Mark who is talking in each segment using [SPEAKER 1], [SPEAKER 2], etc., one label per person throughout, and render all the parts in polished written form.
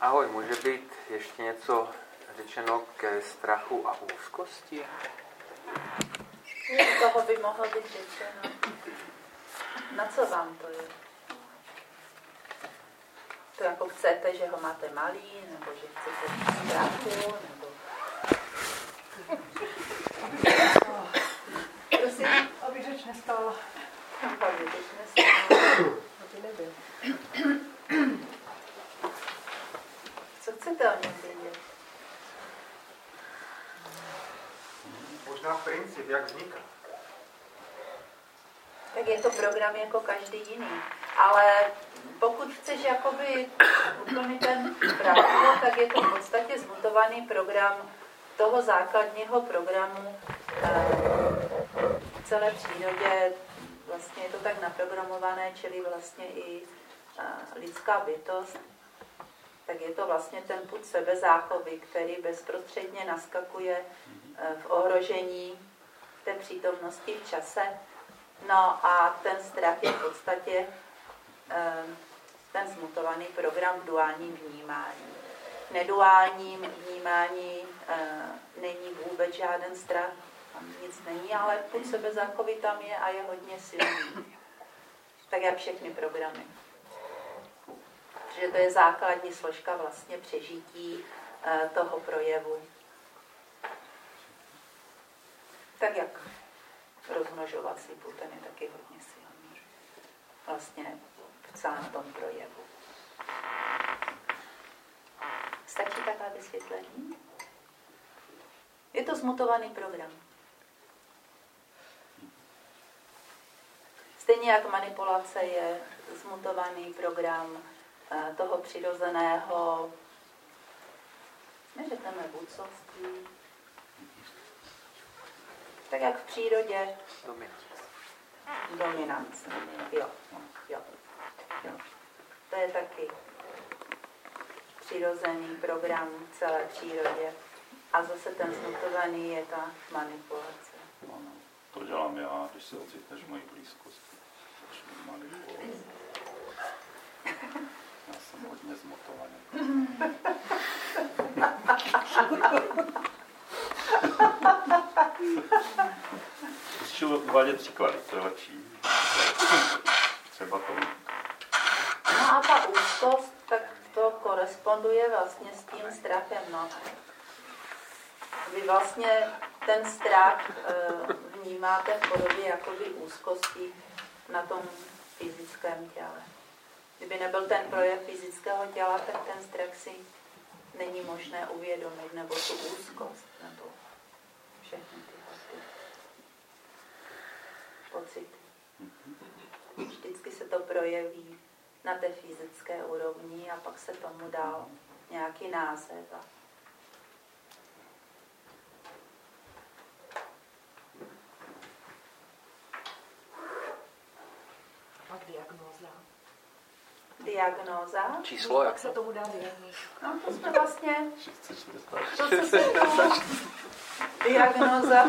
[SPEAKER 1] Ahoj, může být ještě něco řečeno ke strachu a úzkosti?
[SPEAKER 2] Z toho by mohlo být řečeno. Na co vám to je? To jako chcete, že ho máte malý, nebo že chcete strachu, nebo... Prosím?
[SPEAKER 3] Aby řeč nestála.
[SPEAKER 2] Aby řeč nestála.
[SPEAKER 3] Aby nebyl.
[SPEAKER 2] Co chcete o něm vědět?
[SPEAKER 1] Možná princip, jak vzniká.
[SPEAKER 2] Tak je to program jako každý jiný. Ale pokud chceš jakoby úplně ten pravdu, tak je to v podstatě zmutovaný program toho základního programu v celé přírodě. Vlastně je to tak naprogramované, čili vlastně i lidská bytost. Tak je to vlastně ten pud sebezáchovy, který bezprostředně naskakuje v ohrožení té přítomnosti v čase. No a ten strach je v podstatě ten zmutovaný program v duálním vnímání. V neduálním vnímání není vůbec žádný strach, tam nic není, ale pud sebezáchovy tam je a je hodně silný. Tak jak všechny programy. Protože to je základní složka vlastně přežití toho projevu. Tak jak rozmnožovací pud, ten je taky hodně silný. Vlastně v celém tom projevu. Stačí takové vysvětlení? Je to zmutovaný program. Stejně jak manipulace je zmutovaný program toho přirozeného, neřekneme vůdcovství, tak jak v přírodě dominance. Jo. To je taky přirozený program v celé přírodě. A zase ten zmutovaný je ta manipulace.
[SPEAKER 4] Ano, to dělám já, když se ocitneš v mojí blízkosti. Manipuluji. Já jsem hodně zmotovaný. Zkusím uvádět příklady, to je lepší. Třeba to.
[SPEAKER 2] No a ta úzkost, tak to koresponduje vlastně s tím strachem. No. Vy vlastně ten strach vnímáte v podobě jakoby úzkosti na tom fyzickém těle. Kdyby nebyl ten projev fyzického těla, tak ten strach si není možné uvědomit, nebo tu úzkost, nebo všechny tyhle pocity. Vždycky se to projeví na té fyzické úrovni a pak se tomu dál nějaký název.
[SPEAKER 3] A diagnóza.
[SPEAKER 2] Diagnóza?
[SPEAKER 1] Číslo,
[SPEAKER 3] Jak se tomu dá diagnóza?
[SPEAKER 2] No to jsme vlastně...
[SPEAKER 4] 640.
[SPEAKER 2] To, co se tomu... Diagnóza.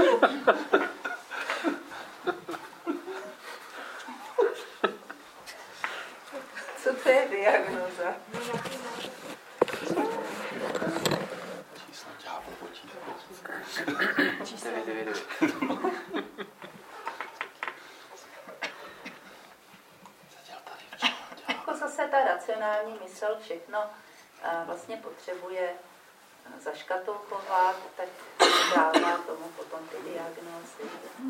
[SPEAKER 2] Co to je diagnóza?
[SPEAKER 4] Číslo ďábel počítá.
[SPEAKER 3] Číslo.
[SPEAKER 2] Jako zase ta racionální mysl všechno vlastně potřebuje zaškatulkovat, tak dává tomu potom ty diagnózy.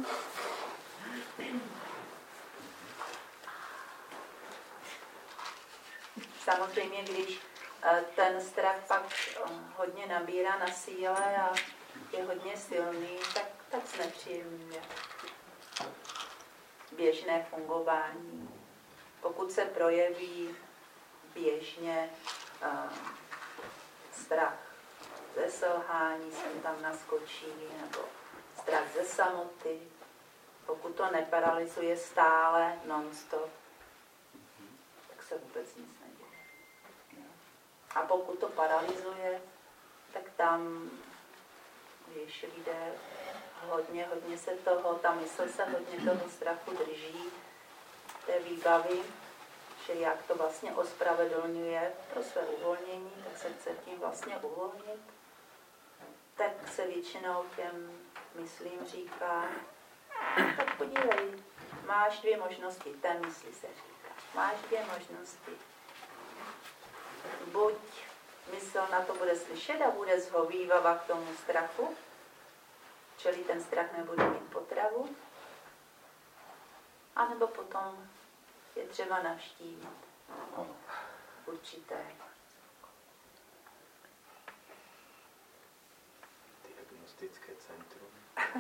[SPEAKER 2] Samozřejmě, když ten strach pak hodně nabírá na síle a je hodně silný, tak znepříjemňuje běžné fungování. Pokud se projeví běžně strach ze selhání, sem tam naskočí, nebo strach ze samoty, pokud to neparalyzuje stále, non-stop, tak se vůbec nic neděje. A pokud to paralyzuje, tak tam, když lidé hodně se toho, ta mysl se hodně toho strachu drží, té výbavy že jak to vlastně ospravedlňuje pro své uvolnění, tak se chce tím vlastně uvolnit, tak se většinou těm myslím říká, tak podívej, máš dvě možnosti, té mysli se říká, máš dvě možnosti. Buď mysl na to bude slyšet a bude zhovívava k tomu strachu, čili ten strach nebude mít potravu, anebo potom je třeba navštívit určité
[SPEAKER 1] diagnostické centrum.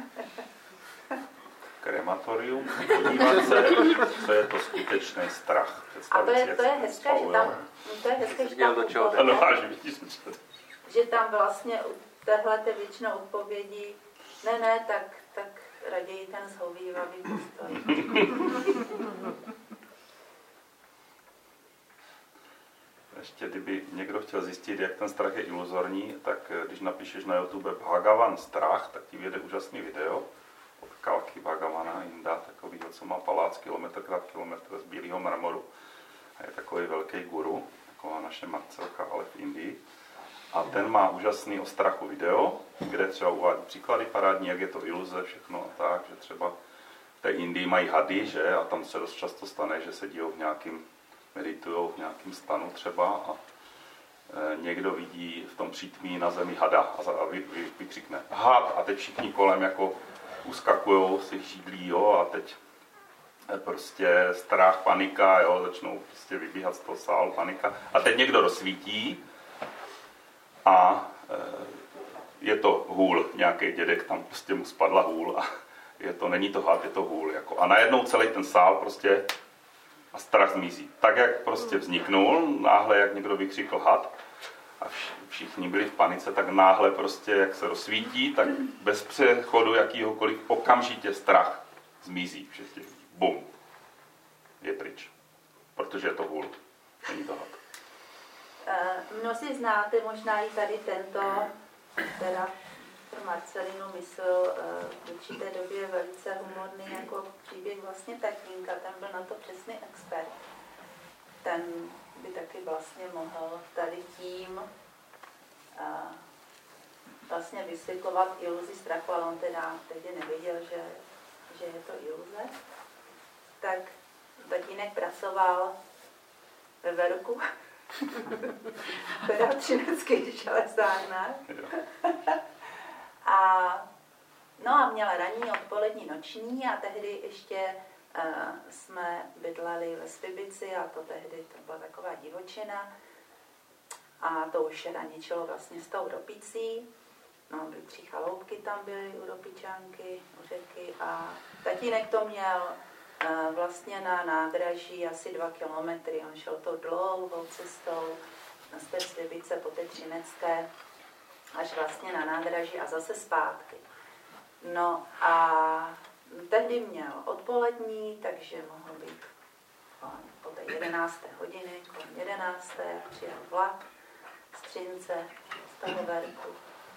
[SPEAKER 4] Krematorium, podívat se, co je to skutečný strach.
[SPEAKER 2] A to je hezké, že tam,
[SPEAKER 4] Ano, až vidíš,
[SPEAKER 2] že tam vlastně u téhleté většinou odpovědi ne, tak raději ten zhovívavý postoj.
[SPEAKER 4] Ještě kdyby někdo chtěl zjistit, jak ten strach je iluzorní, tak když napíšeš na YouTube Bhagavan strach, tak ti vyjde úžasný video od Kalky Bhagavana, Inda, takovýho, co má palác kilometr krát kilometr z bílého mramoru. A je takový velký guru, taková naše Marcelka, ale v Indii. A ten má úžasný o strachu video, kde třeba uvádí příklady parádní, jak je to iluze, všechno a tak, že třeba v té Indii mají hady, že, a tam se dost často stane, že sedí v nějakým, meditujou v nějakém stanu třeba a někdo vidí v tom přítmí na zemi hada a vykřikne had a teď všichni kolem jako uskakujou z těch židlí, jo, a teď prostě strach, panika, jo, začnou prostě vybíhat z toho sálu, panika. A teď někdo rozsvítí a je to hůl, nějaký dědek, tam prostě mu spadla hůl a není to had, je to hůl. Jako. A najednou celý ten sál prostě a strach zmizí. Tak, jak prostě vzniknul, náhle, jak někdo vykřikl had a všichni byli v panice, tak náhle prostě, jak se rozsvítí, tak bez přechodu jakýhokoliv okamžitě strach zmizí. Všichni, bum, je pryč. Protože je to hůl, není to had.
[SPEAKER 2] Mnozí znáte možná i tady tento, teda pro Marcelinu myslel v určité době velice humorný jako příběh vlastně tatínka, ten byl na to přesný expert. Ten by taky vlastně mohl tady tím vlastně vysvětlovat iluzi strachu, ale on teda tehdy nevěděl, že je to iluze. Tak tatínek pracoval ve Verku, teda v Třineckých železárnách. A měla ranní, odpolední, noční a tehdy ještě jsme bydleli ve Svibici a to tehdy to byla taková divočina a to už hraničilo vlastně s tou Ropicí. No, byly 3 chaloupky tam byly u Ropičánky, u řeky a tatínek to měl vlastně na nádraží asi 2 kilometry. On šel tou dlouhou cestou z té Svibice po té Třinecké až vlastně na nádraží a zase zpátky. No a tehdy měl odpolední, takže mohl být po té 11. hodiny, kolem 11. přijel vlak z Třince, z toho Verku.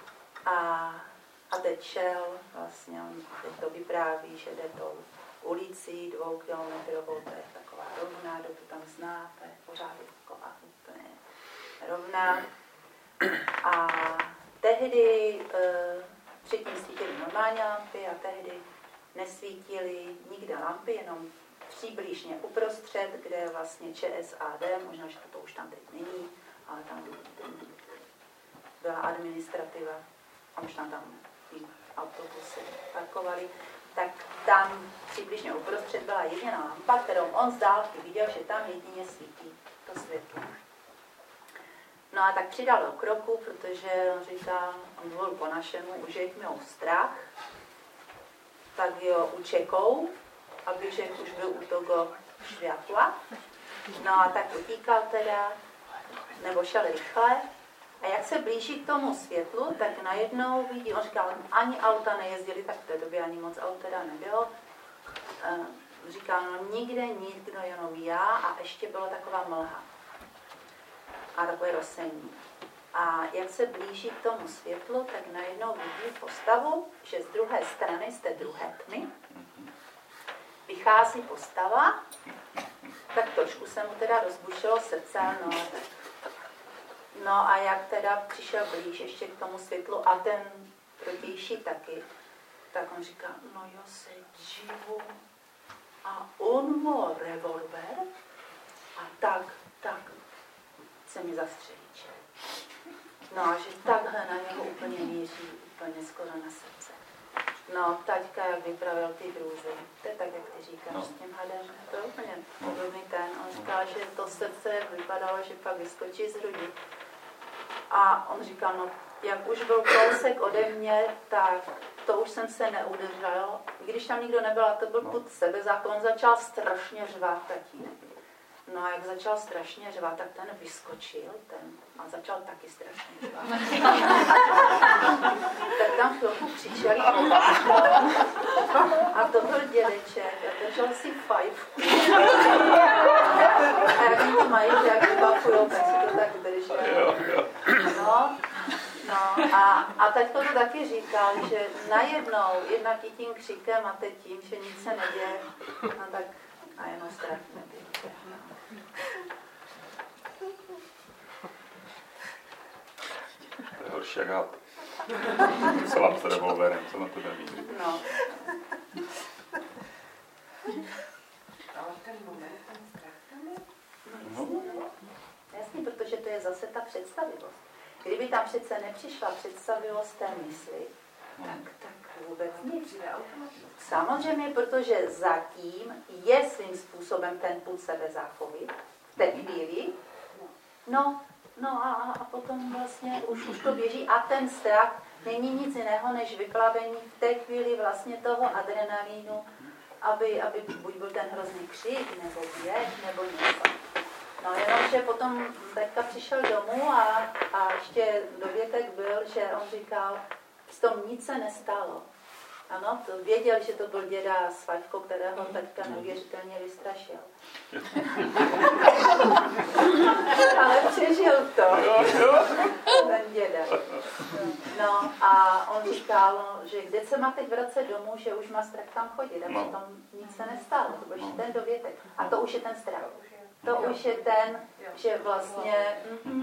[SPEAKER 2] A teď šel, vlastně on teď to vypráví, že jde tou ulicí 2 kilometrovou, to je taková rovná, kdo to tam znáte, pořád je taková úplně rovná. A tehdy předtím svítily normální lampy a tehdy nesvítily nikde lampy, jenom přibližně uprostřed, kde je vlastně ČSAD, možná, že to už tam teď není, ale tam byla administrativa a už tam autobusy parkovali, tak tam přibližně uprostřed byla jediná lampa, kterou on z dálky viděl, že tam jedině svítí to světlo. No a tak přidal do kroku, protože on říká, on volil po našemu, už je měl strach, tak jo učekou, aby že už byl u toho světla. No a tak utíkal teda, nebo šel rychle. A jak se blíží k tomu světlu, tak najednou vidí, on říkal, ani auta nejezdili, tak v té době ani moc aut teda nebylo. Říkal, no nikde nikdo, jenom já a ještě byla taková mlha. A takové rozsení. A jak se blíží k tomu světlu, tak najednou vidí postavu, že z druhé strany, z té druhé tmy, vychází postava tak trošku se mu teda rozbušilo srdce, no a jak teda přišel blíž ještě k tomu světlu a ten protější taky, tak on říká, no jo, se divu. A on má revolver a tak se mi zastřelí. No a že takhle na něho úplně míří, úplně skoro na srdce. No, taťka, jak vypravil ty drůzy, to je tak, jak ty říkáš, s tím hadem, to je úplně podobný ten. On říkal, že to srdce vypadalo, že pak vyskočí z hrudi. A on říkal, no, jak už byl kousek ode mě, tak to už jsem se neudržel. Když tam nikdo nebyl, a to byl pud sebezáchov, on začal strašně řvát, tatínek. No a jak začal strašně řvát, tak ten vyskočil a začal taky strašně řvát. Tak tam chvilku křičeli a to byl dědeček a držel si fajfku. A jak oni to mají, že jak vybafujou, tak si to tak držel. No a taťko to taky říkal, že najednou jednak i tím křikem a teď tím, že nic se neděje, no tak a jenom strach nebyl.
[SPEAKER 4] To je horší jak had. Slab s revolverem, co na to neví.
[SPEAKER 2] No.
[SPEAKER 3] Ale ten moment, ten strach tam je?
[SPEAKER 2] No, jasně, protože to je zase ta představivost. Kdyby tam přece nepřišla představivost té mysli, tak vůbec nic. Samozřejmě, protože zatím je svým způsobem ten pud sebezáchovy v té chvíli. No a potom vlastně už to běží a ten strach není nic jiného, než vyplavení v té chvíli vlastně toho adrenalínu, aby buď byl ten hrozný křik, nebo běh, nebo něco. No jenomže potom teďka přišel domů a ještě dovětek byl, že on říkal, s tom nic se nestalo. Ano, to věděl, že to byl děda s Faťkou, kterého teďka neuvěřitelně vystrašil. Ale přežil to, ten děda. No a on říkal, že kde se má teď vracet domů, že už má strach tam chodit. A potom nic se nestalo, to byl ten dovětek. A to už je ten strach. To už je ten, že vlastně...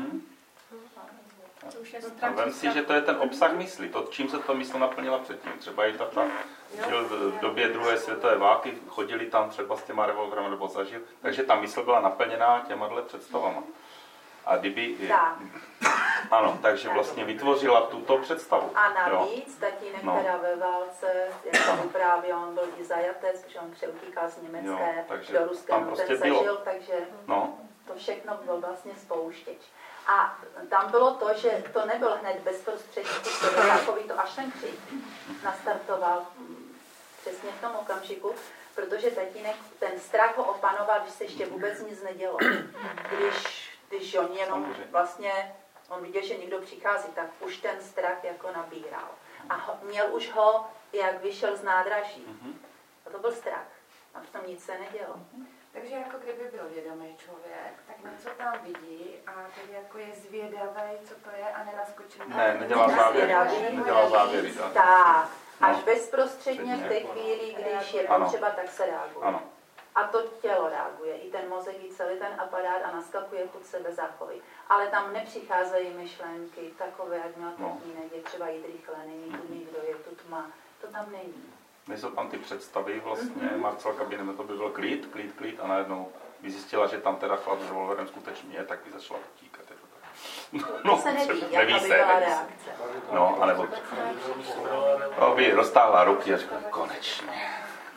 [SPEAKER 4] A vem si, že to je ten obsah mysli, to, čím se to mysl naplnila předtím. Třeba i tata žil v době druhé světové války, chodili tam třeba s těma revolverama nebo zažil, takže ta mysl byla naplněná těma představama. A kdyby... Ano, takže vlastně vytvořila tuto představu.
[SPEAKER 2] A navíc tatínek teda ve válce, jak to vyprávěl, on byl i zajatec, protože on přeutíkal z Německé do Ruska,
[SPEAKER 4] prostě
[SPEAKER 2] ten zažil, takže to všechno bylo vlastně spouštěč. A tam bylo to, že to nebyl hned bezprostředně, to až ten křik nastartoval přesně v tom okamžiku, protože tatínek ten strach ho opanoval, když se ještě vůbec nic nedělo. Když on jenom vlastně, on viděl, že někdo přichází, tak už ten strach jako nabíral. A měl už ho, jak vyšel z nádraží. A to byl strach. A potom nic se nedělo.
[SPEAKER 3] Takže jako kdyby byl vědomý člověk, tak něco tam vidí a tedy jako je zvědavý, co to je a nenaskočí.
[SPEAKER 4] Ne, nedělá závěry.
[SPEAKER 2] Tak, až bezprostředně v té chvíli, když je potřeba, tak se reaguje.
[SPEAKER 4] Ano.
[SPEAKER 2] A to tělo reaguje, i ten mozek, i celý ten aparát a naskakuje pod sebezáchovy. Ale tam nepřicházejí myšlenky takové, jak měl tatínek, je třeba jít rychle, není tu nikdo, je tu tma. To tam není.
[SPEAKER 4] Nejsou tam ty představy vlastně, Marcelka během to by byl klid a najednou by zjistila, že tam teda chlap s revolverem skutečně je, tak by začala utíkat.
[SPEAKER 2] No, se neví, jaká by byla reakce.
[SPEAKER 4] No, anebo by roztáhla ruky a řekla, konečně.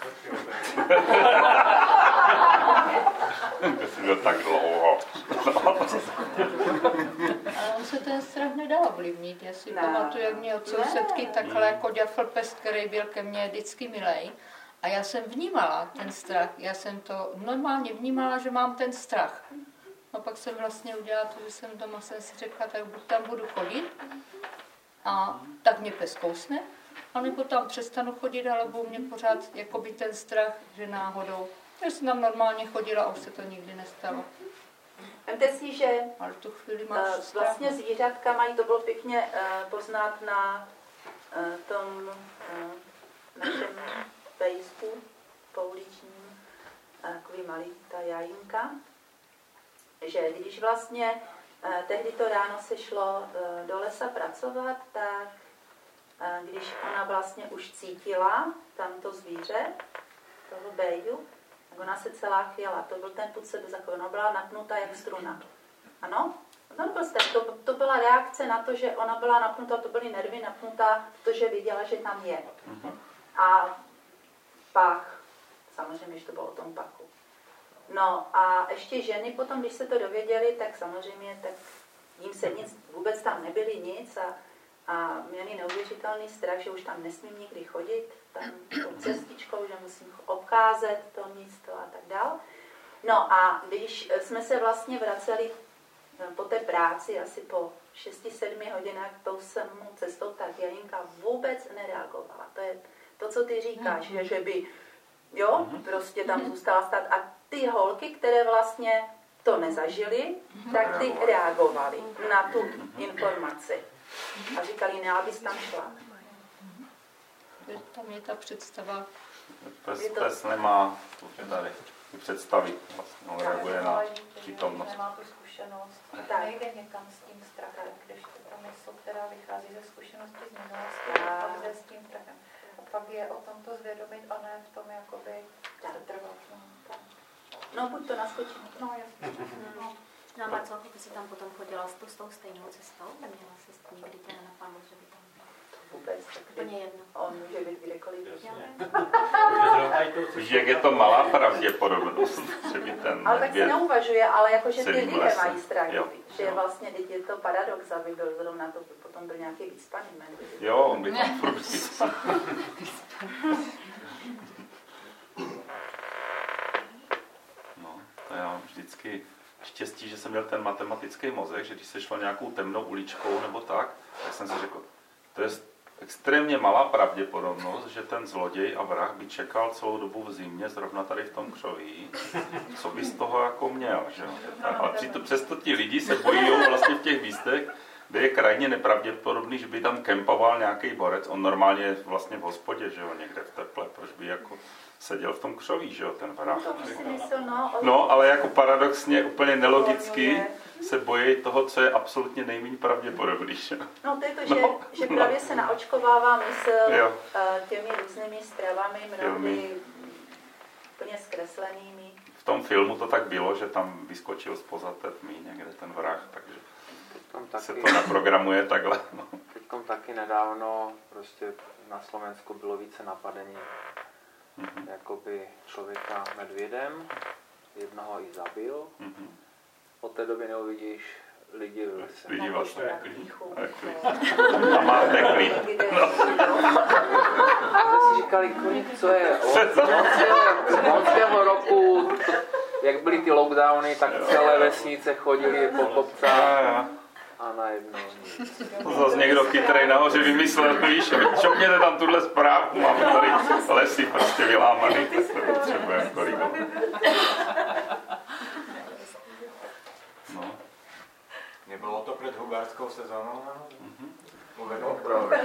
[SPEAKER 4] To jsi byl tak dlouho.
[SPEAKER 5] Ale on se ten strach nedá ovlivnit. Já si pamatuju, jak mě od sousedky takhle Koďa Flpest, který byl ke mně vždycky milej. A já jsem vnímala ten strach. Já jsem to normálně vnímala, že mám ten strach. A pak jsem vlastně udělala to, že jsem doma si řekla, tak buď tam budu chodit a tak mě pes kousne, anebo tam přestanu chodit, ale byl mě pořád jakoby ten strach, že náhodou. Já jsem tam normálně chodila a už se to nikdy nestalo.
[SPEAKER 2] Vemte si, že
[SPEAKER 5] ale tu chvíli máš
[SPEAKER 2] vlastně zvířátka mají, to bylo pěkně poznat na tom našem pejsku pouličním, takový malý ta jajínka, že když vlastně tehdy to ráno se šlo do lesa pracovat, tak když ona vlastně už cítila tam to zvíře, toho béju, tak ona se celá chvěla. To byl ten pud sebezachovy. Ona byla napnutá jak struna. Ano? To byla reakce na to, že ona byla napnutá, to byly nervy napnutá, protože viděla, že tam je. A pach. Samozřejmě, že to bylo o tom pachu. No a ještě ženy potom, když se to dověděli, tak samozřejmě, tak jim se nic, vůbec tam nebyli nic a měli neuvěřitelný strach, že už tam nesmím nikdy chodit, tam tou cestičkou, že musím obcházet to místo a tak dál. No a když jsme se vlastně vraceli po té práci, asi po 6-7 hodinách tou samou cestou, tak Jajinka vůbec nereagovala. To je to, co ty říkáš, že by prostě tam zůstala stát. A ty holky, které vlastně to nezažily, tak ty reagovaly na tu informaci. A říkali, ne, abys tam šla.
[SPEAKER 5] Tam je ta představa.
[SPEAKER 4] Pes nemá tady představit, vlastně on reaguje na přítomnost.
[SPEAKER 3] Nemá tu zkušenost, nejde někam s tím strachem, když to tam jsou, která vychází ze zkušenosti z minulosti, a pak jde s tím strachem. A pak je o tom to zvědomit a ne v tom jakoby trvat.
[SPEAKER 2] No, buď to naskočí.
[SPEAKER 3] No, jasně.
[SPEAKER 6] No a Marcelko, ty jsi tam potom chodila s tou stejnou cestou? Neměla jsi nikdy tě nenapadlo, že by tam byla?
[SPEAKER 2] Vůbec.
[SPEAKER 6] Úplně jedno.
[SPEAKER 2] On může být kdekoliv.
[SPEAKER 4] Víš, jak je to malá pravděpodobnost, že by ten
[SPEAKER 2] ale tak se neuvažuje, ale jakože ty lidé mají strach. Že
[SPEAKER 4] jo.
[SPEAKER 2] vlastně, teď je to paradox, aby byl zrovna to, potom byl nějaký vyspaný medvěd.
[SPEAKER 4] Jo, on by tam furt No, to já vždycky štěstí, že jsem měl ten matematický mozek, že když se šlo nějakou temnou uličkou nebo tak jsem si řekl, to je extrémně malá pravděpodobnost, že ten zloděj a vrah by čekal celou dobu v zimě, zrovna tady v tom křoví, co by z toho jako měl, že? Ale přesto ti lidi se bojí vlastně v těch místech, kde je krajně nepravděpodobný, že by tam kempoval nějaký borec, on normálně je vlastně v hospodě, že jo, někde v teple, proč by jako seděl v tom křoví, že jo, ten vrah. No, ale jako paradoxně, úplně nelogicky se bojí toho, co je absolutně nejméně pravděpodobný.
[SPEAKER 2] No to je to, že právě se naočkovává mysl těmi různými stravami, mnohdy úplně zkreslenými.
[SPEAKER 4] V tom filmu to tak bylo, že tam vyskočil zpoza té tmy někde ten vrah, takže se to naprogramuje takhle. No.
[SPEAKER 1] Teďkom taky nedávno prostě na Slovensku bylo více napadení jakoby člověka medvědem, jednoho i zabil. Od té doby neuvidíš lidi v lese.
[SPEAKER 4] Lidi vlastně a máte klid.
[SPEAKER 1] My si říkali, co je od loňského roku, jak byly ty lockdowny, tak celé vesnice chodili po kopcách. A najednou nic.
[SPEAKER 4] To zase někdo chytrej nahoře vymyslel, víš, čopněte tam tuhle zprávu, máme tady lesy prostě vylámaný, tak to potřebujeme korigovat. No.
[SPEAKER 7] Nebylo to před hubářskou sezónou? Uvedlo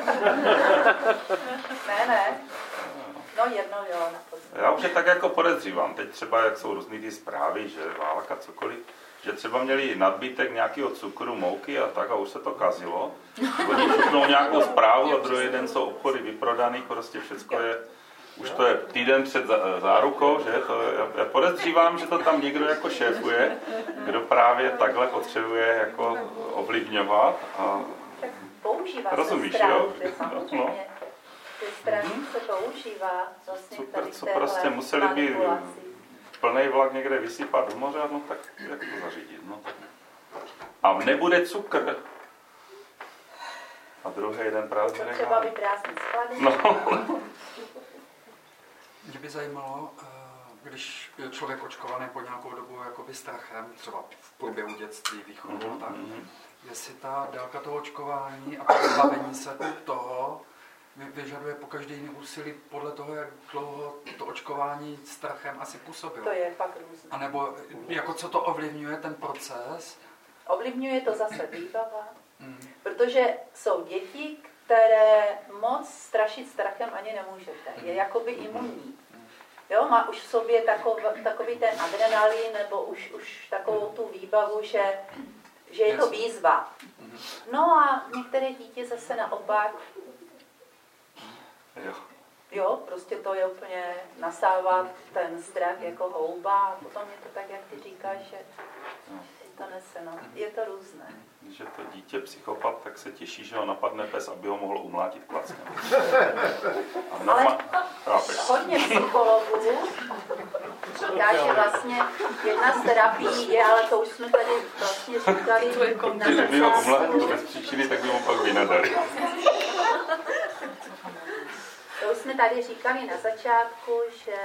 [SPEAKER 2] Ne. No jedno jo, na podzim.
[SPEAKER 4] Já už je tak jako podezřívám, teď třeba jak jsou různý ty zprávy, že válka, cokoliv, že třeba měli nadbytek nějakého cukru, mouky a tak a už se to kazilo. Oni šupnou nějakou zprávu a druhý den jsou obchody vyprodaný, prostě všecko je, už to je týden před zárukou, že? Já podezřívám, že to tam někdo jako šéfuje, kdo právě takhle potřebuje jako ovlivňovat. A
[SPEAKER 2] tak používá
[SPEAKER 4] rozumíš,
[SPEAKER 2] se strach,
[SPEAKER 4] jo?
[SPEAKER 2] samozřejmě. Ty strany se používá vlastně
[SPEAKER 4] super,
[SPEAKER 2] tady
[SPEAKER 4] co prostě museli by plný vlak někde vysypat do moře, no tak jak to zařídit, no tak. A nebude cukr. A druhý den prázdný.
[SPEAKER 2] Třeba vyprázdnit sklady.
[SPEAKER 4] No.
[SPEAKER 8] Mě by zajímalo, když je člověk očkovaný po nějakou dobu jakoby strachem, třeba v průběhu dětství, výchovu, tak jestli ta délka toho očkování a to zbavení se toho vyžaduje po každý jiný úsilí podle toho, jak dlouho to očkování strachem asi působilo.
[SPEAKER 2] To je fakt různé.
[SPEAKER 8] A nebo jako co to ovlivňuje ten proces?
[SPEAKER 2] Ovlivňuje to zase výbava, protože jsou děti, které moc strašit strachem ani nemůžete. Je jakoby imunní. Jo, má už v sobě takový ten adrenalin, nebo už takovou tu výbavu, že je to výzva. No a některé dítě zase naopak, jo, prostě to je úplně nasává ten strach jako houba a potom je to tak, jak ty říkáš, že to nese, no. Je to různé.
[SPEAKER 4] Když je to dítě psychopat, tak se těší, že ho napadne pes, aby ho mohl umlátit klackem.
[SPEAKER 2] Ale hodně psychologů říká, že vlastně jedna z terapií je, ale to už jsme tady vlastně říkali na začátku.
[SPEAKER 4] Kdyby ho umlátil bez příčiny, tak by mu pak vynadali.
[SPEAKER 2] To už jsme tady říkali na začátku,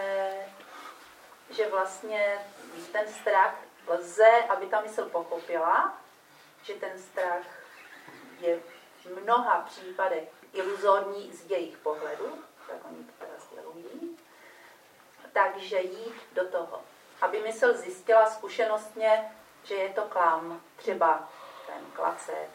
[SPEAKER 2] že vlastně ten strach lze, aby ta mysl pochopila, že ten strach je v mnoha případech iluzorní z jejich pohledu, tak oni to teda sdělují, takže jít do toho, aby mysl zjistila zkušenostně, že je to klam, třeba ten klacet,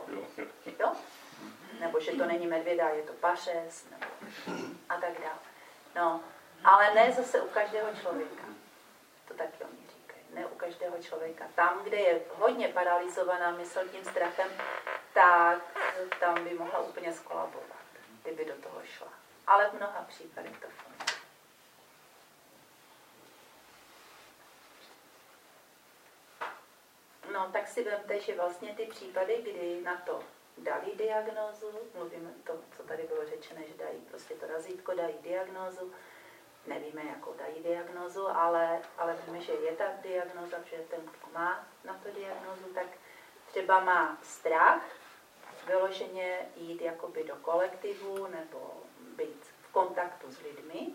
[SPEAKER 2] nebo že to není medvěda, je to pařez, nebo a tak dále. No, ale ne zase u každého člověka. To taky oni říkají. Ne u každého člověka. Tam, kde je hodně paralizovaná mysl tím strachem, tak tam by mohla úplně skolabovat, kdyby do toho šla. Ale v mnoha případech to funguje. No, tak si vemte, že vlastně ty případy, kdy na to dali diagnózu, mluvíme to, co tady bylo řečené, že dají prostě to razítko, dají diagnózu, nevíme, jakou dají diagnózu, ale víme, že je ta diagnóza, že ten má na to diagnózu, tak třeba má strach vyloženě jít jakoby do kolektivu nebo být v kontaktu s lidmi,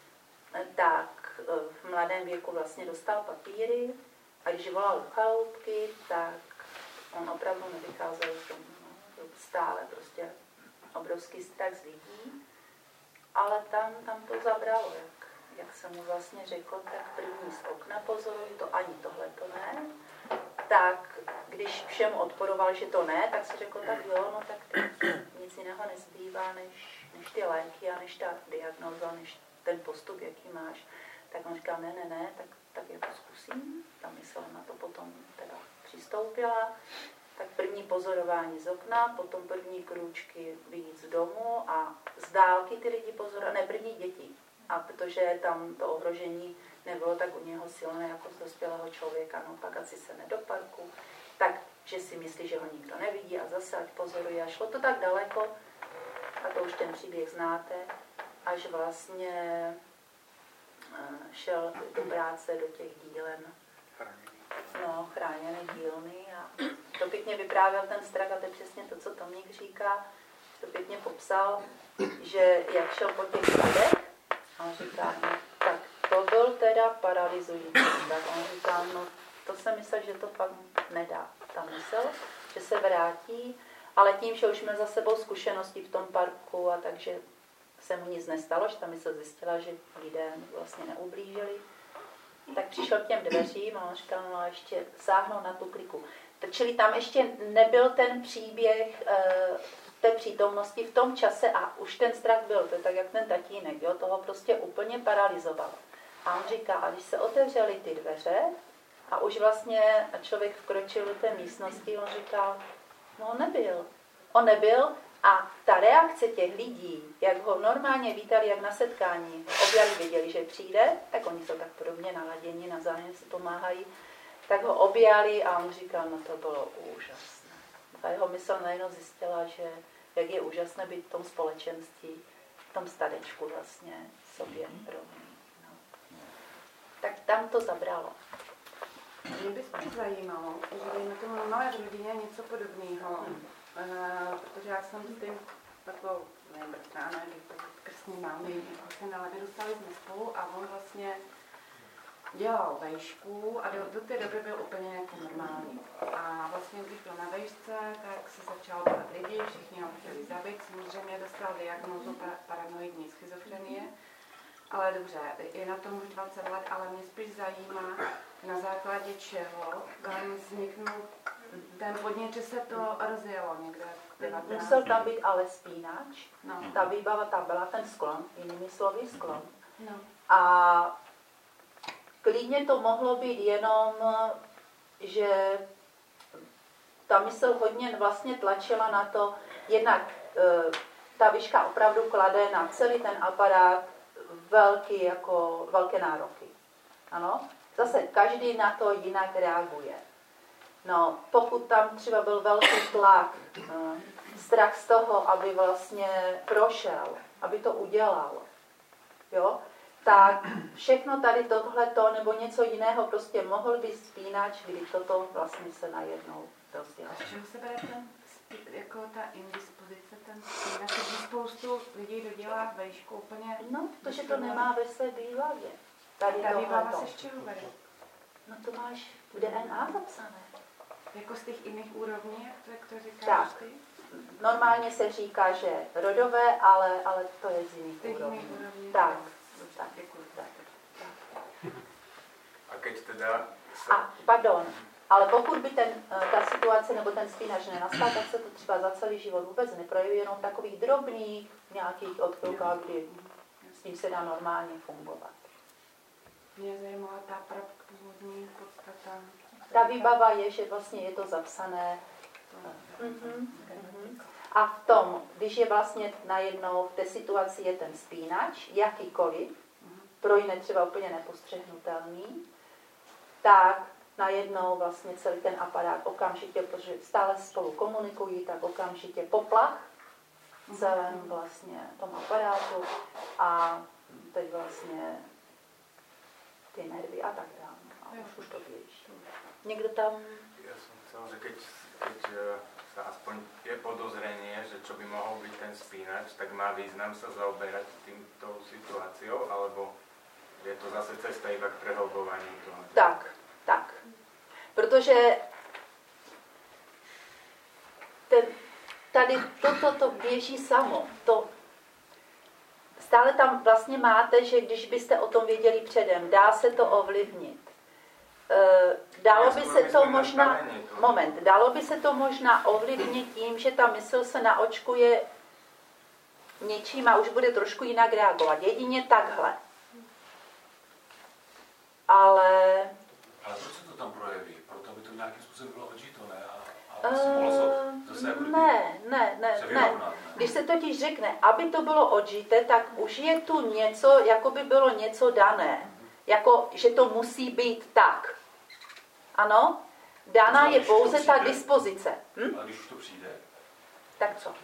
[SPEAKER 2] tak v mladém věku vlastně dostal papíry a když volal u chaloupky, tak on opravdu nevycházel z tomu. Stále prostě obrovský strach z lidí, ale tam to zabralo, jak jsem mu vlastně řekl, tak první z okna pozoruji, to ani tohle to ne, tak když všemu odporoval, že to ne, tak si řekl, tak jo, no tak nic jiného nezbývá, než ty léky a než ta diagnóza, než ten postup, jaký máš, tak on říká, ne, tak já to zkusím, ta mysl na to potom teda přistoupila. Tak první pozorování z okna, potom první krůčky vyjít z domu a z dálky ty lidi pozorovali, ne první děti. A protože tam to ohrožení nebylo tak u něho silné jako z dospělého člověka, no pak asi se do parku, takže si myslí, že ho nikdo nevidí a zase ať pozoruje. A šlo to tak daleko, a to už ten příběh znáte, až vlastně šel do práce do těch dílen. No, chráněné dílny a to pěkně vyprávěl ten strach a to je přesně to, co Tomík říká, to pěkně popsal, že jak šel po těch schodech a on říká, no, tak to byl teda paralyzující, tak on říká, no to jsem myslel, že to pak nedá, ta mysl, že se vrátí, ale tím, že už měl za sebou zkušenosti v tom parku a takže se mu nic nestalo, že ta mysl zjistila, že lidé vlastně neublížili, tak přišel k těm dveřím a on říkal, no a ještě sáhnou na tu kliku. Čili tam ještě nebyl ten příběh té přítomnosti v tom čase a už ten strach byl, to je tak jak ten tatínek, jo, toho prostě úplně paralyzoval. A on říká, a když se otevřely ty dveře a už vlastně člověk vkročil do té místnosti, on říkal, no on nebyl a ta reakce těch lidí, jak ho normálně vítali, jak na setkání, objali, věděli, že přijde, tak oni jsou tak podobně naladěni, navzájem si pomáhají, tak ho objali a on říkal, no to bylo úžasné. A jeho mysl najednou zjistila, že jak je úžasné být v tom společenství, v tom stadečku vlastně sobě rovný. No. Tak tam to zabralo.
[SPEAKER 9] Mě by spíš zajímalo, že na tom malé rodině něco podobného, protože já jsem s tím takovou, nevím, bratrána, krstní mámy, se na vyrůstali jsme spolu a on vlastně dělal vejšku a do té doby byl úplně jako normální. A vlastně, když byl na vejšce, tak se začal bát lidi, všichni ho chtěli zabít, samozřejmě dostal diagnózu paranoidní schizofrenie. Ale dobře, je na tom už 20 let, ale mě spíš zajímá, na základě čeho vzniknul ten podnět, že se to rozjelo někde.
[SPEAKER 2] Musel tam být ale spínač, no. Ta výbava, tam byla ten sklon, jinými slovy sklon. No. A klidně to mohlo být jenom, že ta mysl hodně vlastně tlačila na to, jednak ta výška opravdu klade na celý ten aparát velké nároky. Ano? Zase každý na to jinak reaguje. No, pokud tam třeba byl velký tlak, strach z toho, aby vlastně prošel, aby to udělal, jo, tak všechno tady tohleto nebo něco jiného prostě mohl být spínač, kdy toto vlastně se najednou rozdělá.
[SPEAKER 9] Z čeho se bere jako ta indispozice, ten spínač, že spoustu lidí dodělá vejšku úplně...
[SPEAKER 2] No, protože to nemá ve své vývavě.
[SPEAKER 9] Ta výbava se z čeho bere?
[SPEAKER 2] No to máš v DNA zapsané.
[SPEAKER 9] Jako z těch jiných úrovní, jak to říkáš
[SPEAKER 2] tak.
[SPEAKER 9] Ty?
[SPEAKER 2] Normálně se říká, že rodové, ale to je z jiných úrovní. Tak. Děkuji. Tak.
[SPEAKER 7] A keď teda...
[SPEAKER 2] Pardon, ale pokud by ta situace nebo ten spínač nenastal, tak se to třeba za celý život vůbec neprojeví, jenom takových drobných nějakých odchylkách, kdy s tím se dá normálně fungovat.
[SPEAKER 9] Mě zajímala ta původní podstata.
[SPEAKER 2] Ta výbava je, že vlastně je to zapsané. A v tom, když je vlastně najednou v té situaci je ten spínač, jakýkoliv, pro jiné třeba úplně nepostřehnutelný, tak najednou vlastně celý ten aparát okamžitě, protože stále spolu komunikují, tak okamžitě poplach v celém vlastně tom aparátu a teď vlastně ty nervy a tak dále. A už to běží. Někdo tam...
[SPEAKER 7] Ja som chcel, že keď sa aspoň je podozrenie, že čo by mohol byť ten spínač, tak má význam sa zaoberať týmto situáciou, alebo je to zase cesta iba k prehlbování toho?
[SPEAKER 2] Tak. Protože tady toto běží samo. Stále tam vlastně máte, že když byste o tom věděli předem, dá se to ovlivnit. Dalo by se to možná ovlivnit tím, že ta mysl se naočkuje něčím a už bude trošku jinak reagovat. Jedině takhle. Ale
[SPEAKER 10] proč se to tam projeví? Proto by to nějakým způsobem bylo odžito, ne? A vlastně mohlo se zase jako
[SPEAKER 2] ne. Když se totiž řekne, aby to bylo odžité, tak už je tu něco, jako by bylo něco dané. Jako, že to musí být tak. Ano? Daná je pouze ta dispozice.
[SPEAKER 10] A když už to přijde?
[SPEAKER 2] Tak co?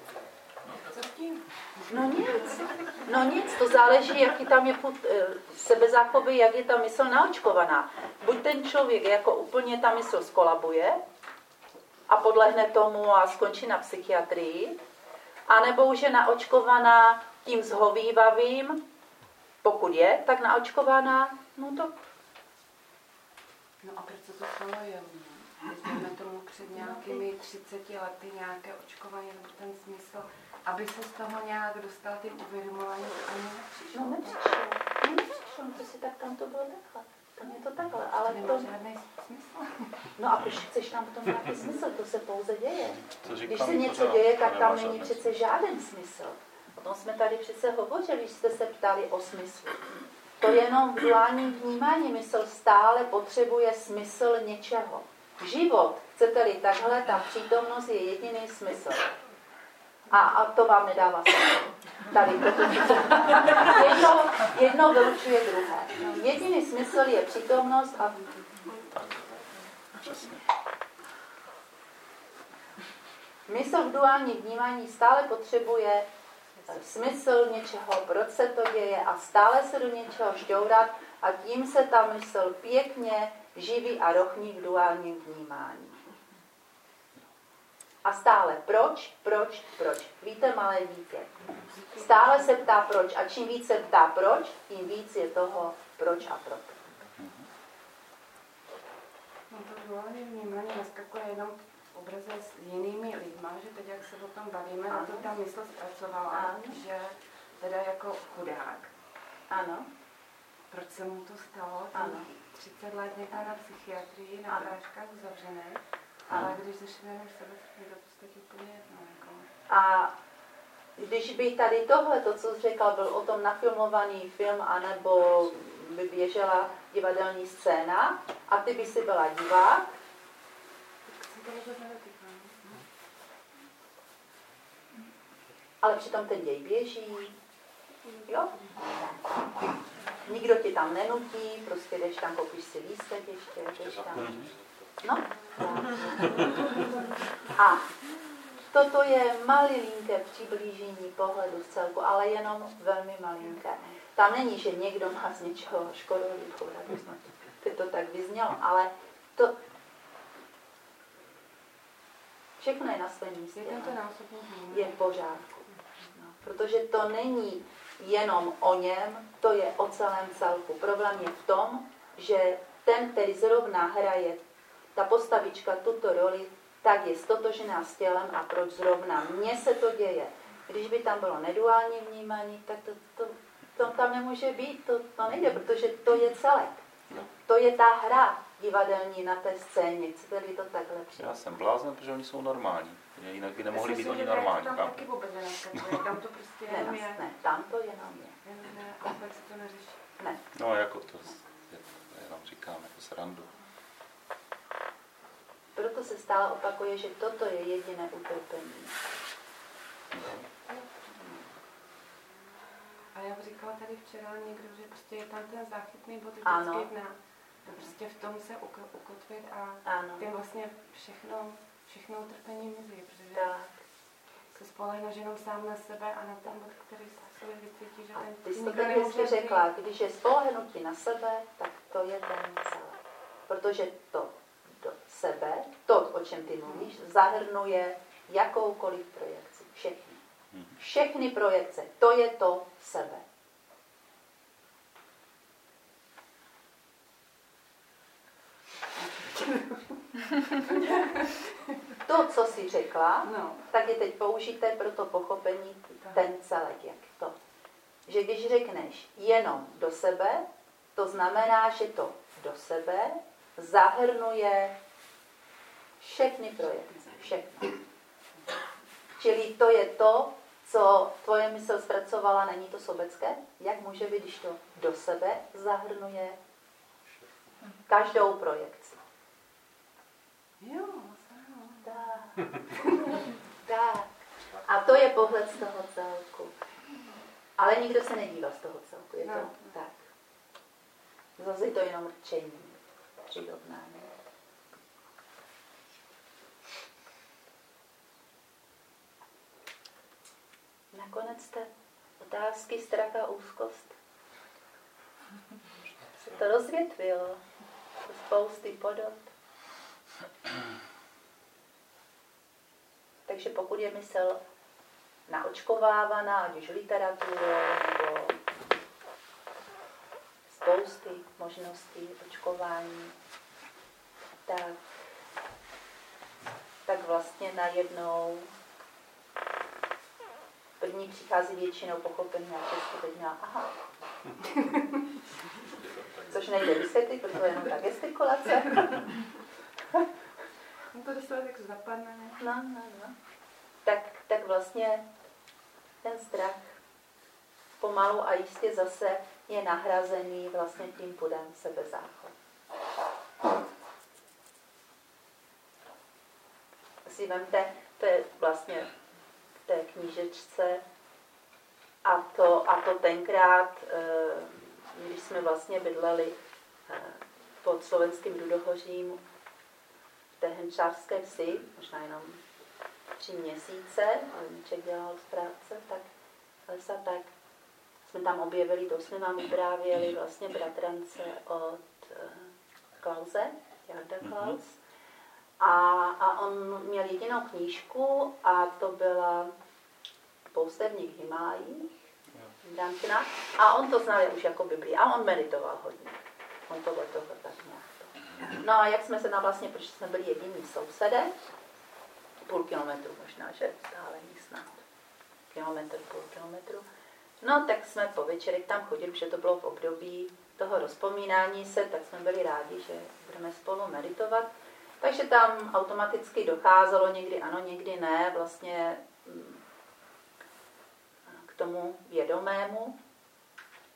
[SPEAKER 2] No nic, to záleží, jaký tam je sebezáchovy, jak je ta mysl naočkovaná. Buď ten člověk jako úplně ta mysl skolabuje a podlehne tomu a skončí na psychiatrii, anebo už je naočkovaná tím zhovívavým, pokud je tak naočkovaná, no to...
[SPEAKER 9] No a proč se to stalo jevně? Jsme tomu před nějakými 30 lety nějaké očkování nebo ten smysl, aby se z toho nějak dostal tím uvědomováním, ani nepřišel.
[SPEAKER 2] No nepřišel, to si tak tam to bylo takhle. Tam je to takhle, ale
[SPEAKER 9] to nemá žádný smysl.
[SPEAKER 2] No a proč chceš tam v tom nějaký smysl? To se pouze děje. Když se něco děje, tak tam není přece žádný smysl. O tom jsme tady přece hovořili, když jste se ptali o smyslu. To jenom v duálním vnímání mysl stále potřebuje smysl něčeho. Život, chcete-li takhle, ta přítomnost je jediný smysl. A to vám nedává smysl. Tady jedno vylučuje druhé. Jediný smysl je přítomnost a... Mysl v duálním vnímání stále potřebuje smysl něčeho, proč se to děje a stále se do něčeho šťourat a tím se ta mysl pěkně živí a rochní v duálním vnímání. A stále proč. Víte, malé dítě. Stále se ptá proč a čím víc se ptá proč, tím víc je toho proč a proto.
[SPEAKER 9] No to duální vnímání naskakuje jenom v obraze s jinými lidma, že teď, jak se o tom bavíme, na to ta mysl zpracovala, že teda jako chudák.
[SPEAKER 2] Ano.
[SPEAKER 9] Proč se mu to stalo?
[SPEAKER 2] Ano.
[SPEAKER 9] 30 let někde na psychiatrii, na práškách uzavřené, ale když začne jenom sebe, je to prostě úplně jedno. Jako.
[SPEAKER 2] A když by tady tohle, to, co jsi řekl, byl o tom nafilmovaný film, anebo by běžela divadelní scéna a ty by si byla divák. Ale přitom ten děj běží. Jo? Nikdo ti tam nenutí, prostě jdeš tam, koupíš si lístek ještě, jdeš tam. No. A toto je malinké přiblížení pohledu z celku, ale jenom velmi malinké. Tam není, že někdo má z něčeho škodu, teď to tak vyznělo, ale to všechno je na svém místě. Je v pořádku. No, protože to není jenom o něm, to je o celém celku. Problém je v tom, že ten, který zrovna hraje, ta postavička, tuto roli, tak je stotožená s tělem a proč zrovna mně se to děje. Když by tam bylo neduální vnímání, tak to tam nemůže být, to nejde, protože to je celek. To je ta hra divadelní na té scéně. Chcete-li to takhle přijít?
[SPEAKER 4] Já jsem blázen, protože oni jsou normální. Jinak by nemohli být oni normální.
[SPEAKER 9] Tam taky vůbec nenaskakuje, tam to prostě jenom je.
[SPEAKER 2] Ne, tam to jenom je.
[SPEAKER 9] Ne, a vůbec to neřeší.
[SPEAKER 2] Ne.
[SPEAKER 4] No, jako to jenom říkám, jako srandu.
[SPEAKER 2] Proto se stále opakuje, že toto je jediné utrpení.
[SPEAKER 9] A já říkala tady včera někdo, že prostě je tam ten záchytný bod vždycky dne. Prostě v tom se ukotvit a tím vlastně všechno utrpení mizí, protože se spolehne jenom sám na sebe a na ten bod, který se sobě vycítí, že ten
[SPEAKER 2] ty jsi to tak hezky řekla, když je spolehnutí na sebe, tak to je ten celé. Protože to do sebe, to, o čem ty mluvíš, zahrnuje jakoukoliv projekci. Všechny. Všechny projekce. To je to sebe. To, co jsi řekla, tak je teď použité pro to pochopení ten celek, jak to. Že když řekneš jenom do sebe, to znamená, že to do sebe zahrnuje všechny projekce. Všechno. Čili to je to, co tvoje mysl zpracovala, není to sobecké? Jak může být, když to do sebe zahrnuje každou projekci?
[SPEAKER 9] Jo,
[SPEAKER 2] tak. Tak. A to je pohled z toho celku. Ale nikdo se nedívá z toho celku. Je to tak. Zase je to jenom rčení. Přirovnání. Nakonec jste otázky, strach a úzkost. Se to rozvětvilo. Spousty podob. Takže pokud je mysl naočkovávaná, ať už literaturou, nebo spousty možností očkování, tak vlastně najednou první přichází většinou pochopení a česky teď měla, aha. Což nejde vysvětlit, protože jenom ta gestikulace.
[SPEAKER 9] No to když se tak zapadne.
[SPEAKER 2] No. Tak vlastně ten strach pomalu a jistě zase je nahrazený vlastně tím pudem sebezáchod. Si vemte, to je vlastně v té knížečce a to tenkrát, když jsme vlastně bydleli pod slovenským Rudohořím v té Henčářské vsi, možná jenom 3 měsíce, ale Míček dělal z práce, tak jsme tam objevili, to jsme vám vyprávěli vlastně bratrance od Klause, Jarda Klaus. A on měl jedinou knížku a to byla Poustevník v Himálayích, Dančina, a on to znal už jako Biblii a on meditoval hodně. On tohle tak nějak to. No a jak jsme se tam vlastně, protože jsme byli jediní sousedé, půl kilometru možná, že vzdálení snad. Půl kilometru. No, tak jsme po večerech tam chodili, protože to bylo v období toho rozpomínání se, tak jsme byli rádi, že budeme spolu meditovat. Takže tam automaticky docházelo někdy ano, někdy ne, vlastně k tomu vědomému.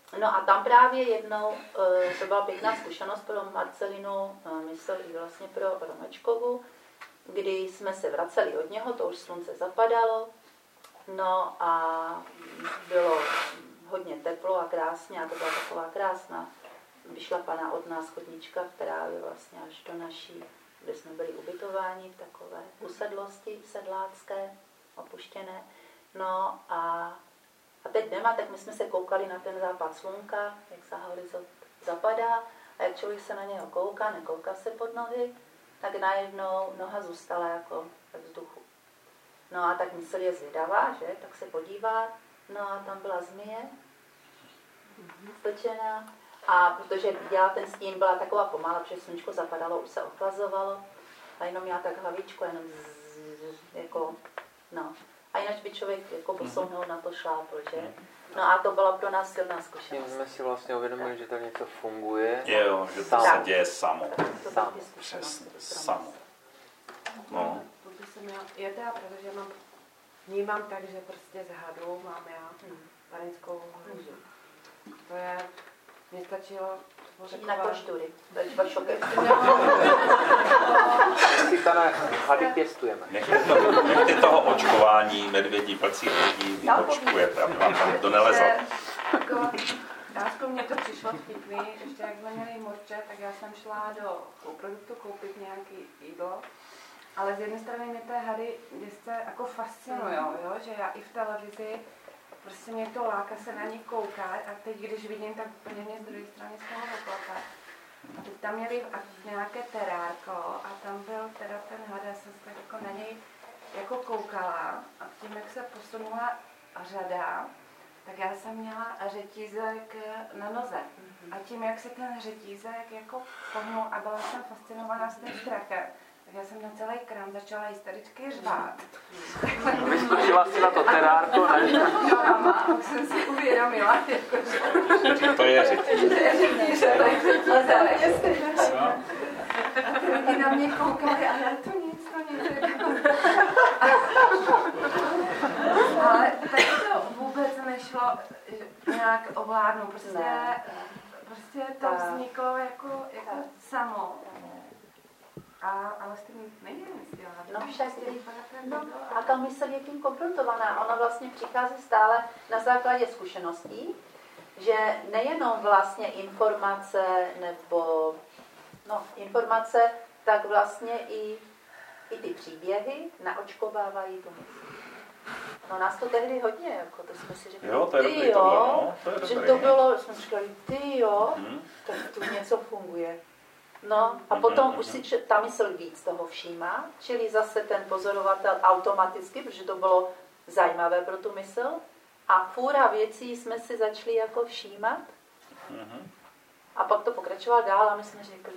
[SPEAKER 2] No a tam právě jednou, to byla pěkná zkušenost pro Marcelinu, mysl i vlastně pro Romečkovu, kdy jsme se vraceli od něho, to už slunce zapadalo, no a bylo hodně teplo a krásně, a to byla taková krásná vyšlapaná od nás chodnička, která je vlastně až do naší, kde jsme byli ubytováni v takové usedlosti sedlácké, opuštěné. No a teď jdeme, tak my jsme se koukali na ten západ slunka, jak za horizont zapadá, a jak člověk se na něho kouká, nekouká se pod nohy, tak najednou noha zůstala jako ve vzduchu. No a tak mysl je zvědavá, že? Tak se podívá, no a tam byla zmije, stočená, a protože viděla ten stín, byla taková pomála, protože sluníčko zapadalo, už se ochlazovalo, a jenom měla tak hlavičku, jenom jako, no. A jinak by člověk jako posouhnul na to šlápl, že? No a to byla pro nás silná zkušenost.
[SPEAKER 1] Tím jsme si vlastně uvědomili, že tak něco funguje.
[SPEAKER 4] Jo, že to se děje samo.
[SPEAKER 1] Přesně,
[SPEAKER 4] samo. No.
[SPEAKER 9] Je to protože vnímám tak, že prostě s hadou mám já panickou hruzu. To je, mně stačilo
[SPEAKER 2] na koštury, to je šokem.
[SPEAKER 1] Si to na hady pěstujeme.
[SPEAKER 4] Nechte toho očkování medvědí plcí lidí očkujete, aby vám tam to nelezlo.
[SPEAKER 9] Aspoň mě to přišlo vtipný, ještě jak jsme měli morče, tak já jsem šla do produktu koupit nějaký jídlo, ale z jedné strany mě té hady se jako fascinujou, jo? Že já i v televizi prostě mě to láká se na ně koukat a teď, když vidím, tak úplně mě z druhé strany z toho oklapat. A teď tam měli nějaké terárko a tam byl teda ten had, já jsem se tak jako na něj jako koukala a tím, jak se posunula řada, tak já jsem měla řetízek na noze. A tím, jak se ten řetízek jako pohnul a byla jsem fascinovaná s tím strachem, tak já jsem na celý krám začala hystericky řvát.
[SPEAKER 1] Vyzkoušela si na to terárko, ne?
[SPEAKER 9] No, a pak jsem si uvědomila,
[SPEAKER 4] že to je řetízek.
[SPEAKER 9] A ty lidi na mě koukali a já to nic. Ale tak to vůbec nešlo nějak ovládnout. Prostě to vzniklo jako samo. Ale s tím nejde nic dělat.
[SPEAKER 2] No však, a ta mysl je tím konfrontovaná. Ona vlastně přichází stále na základě zkušeností, že nejenom vlastně informace nebo informace, tak vlastně i ty příběhy naočkovávají tu mysl. No nás to tehdy hodně, jako to jsme si řekli,
[SPEAKER 4] jo, to je dobrý tohle, no. To je
[SPEAKER 2] že
[SPEAKER 4] dobrý,
[SPEAKER 2] to bylo, jsme říkali, tak tu něco funguje. No a potom už si ta mysl víc toho všímá, čili zase ten pozorovatel automaticky, protože to bylo zajímavé pro tu mysl, a fůra věcí jsme si začali jako všímat. A pak to pokračovalo dál a my jsme řekli,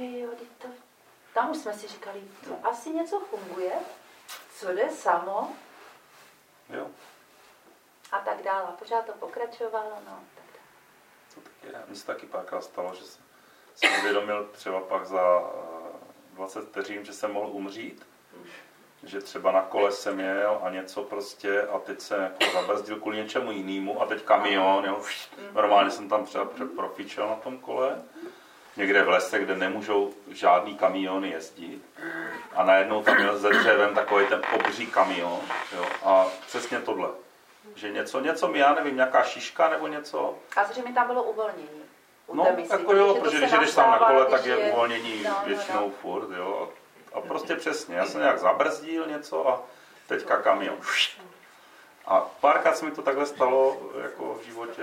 [SPEAKER 2] tam už jsme si říkali, to asi něco funguje, co jde samo.
[SPEAKER 4] Jo.
[SPEAKER 2] A tak dále. A pořád to pokračovalo, no. Tak dále.
[SPEAKER 4] To taky je. Mně se taky párkrát stalo, že jsem uvědomil třeba pak za 20 vteřin, že jsem mohl umřít. Že třeba na kole jsem jel a něco prostě a teď se jako zabrzdil kvůli něčemu jinému a teď kamion, jo, normálně jsem tam třeba profičel na tom kole. Někde v lese, kde nemůžou žádný kamiony jezdit. A najednou tam jel ze dřevem takový ten obří kamion. Jo, a přesně tohle. Že něco mi, já nevím, nějaká šiška nebo něco.
[SPEAKER 2] A zřejmě tam bylo uvolnění.
[SPEAKER 4] No, jako jo, protože když jdeš tam na kole, tak je uvolnění většinou furt, jo. A prostě přesně, já jsem nějak zabrzdil něco a teďka kamion. A párkrát se mi to takhle stalo jako v životě.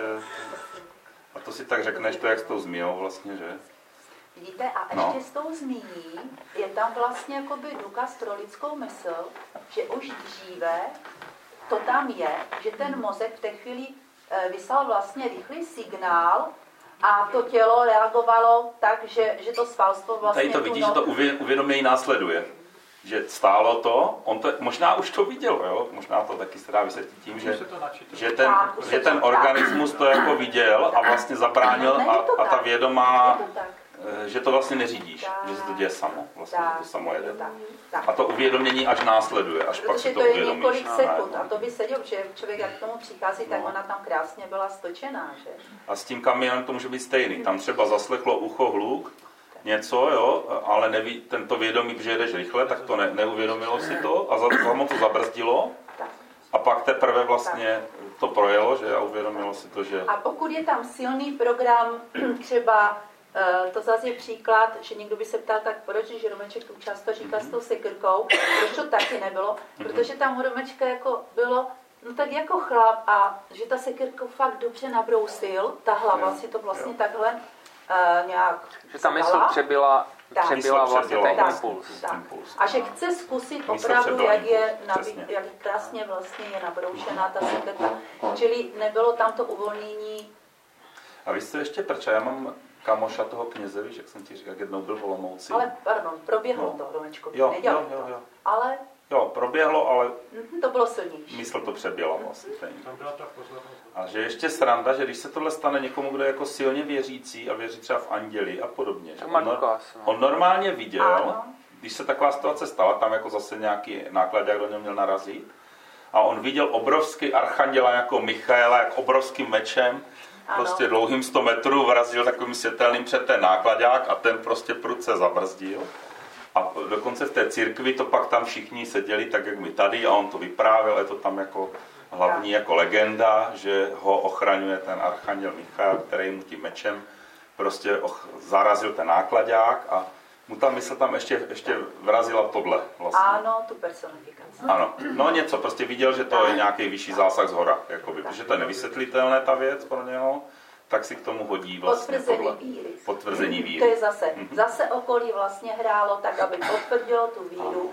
[SPEAKER 4] A to si tak řekneš, to jak s tou zmijou vlastně, že?
[SPEAKER 2] Vidíte, a ještě s tou zmíní je tam vlastně jakoby důkaz pro lidskou mysl, že už dříve to tam je, že ten mozek v té chvíli vyslal vlastně rychlý signál a to tělo reagovalo tak, že to svalstvo vlastně...
[SPEAKER 4] Tady to vidíš, že to uvědomění následuje. Že stálo to, on to možná už to viděl, jo? Možná to taky se dá vysvětlit tím, že ten organismus to jako viděl a vlastně zabránil a ta vědomá že to vlastně neřídíš,
[SPEAKER 2] tak,
[SPEAKER 4] že se to děje samo, vlastně
[SPEAKER 2] tak,
[SPEAKER 4] že to samo jede.
[SPEAKER 2] Tak.
[SPEAKER 4] A to uvědomění až následuje, až pak si to
[SPEAKER 2] je
[SPEAKER 4] uvědomíš.
[SPEAKER 2] několik sekund a to by seděl, že člověk jak k tomu přichází, tak ona tam krásně byla stočená, že?
[SPEAKER 4] A s tím kamionem to může být stejný. Tam třeba zaslechlo ucho hluk, něco, jo, ale neví, tento vědomí, že jedeš rychle, tak to neuvědomilo si to a samo to zabrzdilo. A pak teprve vlastně to projelo, že a uvědomilo si to, že...
[SPEAKER 2] A pokud je tam silný program, třeba, to zase je příklad, že někdo by se ptal, tak proč, že Romeček tu často říkal s tou sekrkou, proč to taky nebylo, protože tam u Romečka jako bylo, no tak jako chlap a že ta sekrku fakt dobře nabrousil, ta hlava si to vlastně takhle nějak
[SPEAKER 1] že ta mysl přebyla vlastně ten impuls.
[SPEAKER 2] A že chce zkusit opravdu, jak krásně vlastně je nabroušená ta sekrka. Čili nebylo tam to uvolnění.
[SPEAKER 4] A víš co ještě proč? Já mám kamoša toho kněze, víš, jak jsem ti říkal, jak jednou byl v Olomouci.
[SPEAKER 2] Ale pardon, proběhlo to, Romečko, nedělal to. Ale...
[SPEAKER 4] Jo, proběhlo, ale
[SPEAKER 2] to bylo silnější.
[SPEAKER 4] Mysl to přeběla vlastně. A že ještě sranda, že když se tohle stane někomu, kdo je jako silně věřící a věří třeba v anděli a podobně. Že on normálně viděl, když se taková situace stala, tam jako zase nějaký náklad, jak do něho měl narazit, a on viděl obrovský archanděla jako Michaela, jak obrovským mečem, prostě dlouhým 100 metrů vrazil takovým světelným před ten nákladák a ten prostě prudce zabrzdil. A dokonce v té církvi to pak tam všichni seděli, tak jak my tady, a on to vyprávěl, je to tam jako hlavní jako legenda, že ho ochraňuje ten archanděl Michael, který mu tím mečem prostě zarazil ten nákladák a mu ta mysl tam ještě vrazila tohle vlastně.
[SPEAKER 2] Ano, tu personifikaci.
[SPEAKER 4] Ano, no něco, prostě viděl, že to je nějaký vyšší zásah zhora, jakoby, protože to je nevysvětlitelné ta věc pro něho, tak si k tomu hodí vlastně tohle. Potvrzení víry.
[SPEAKER 2] To je zase okolí vlastně hrálo tak, aby potvrdilo tu víru.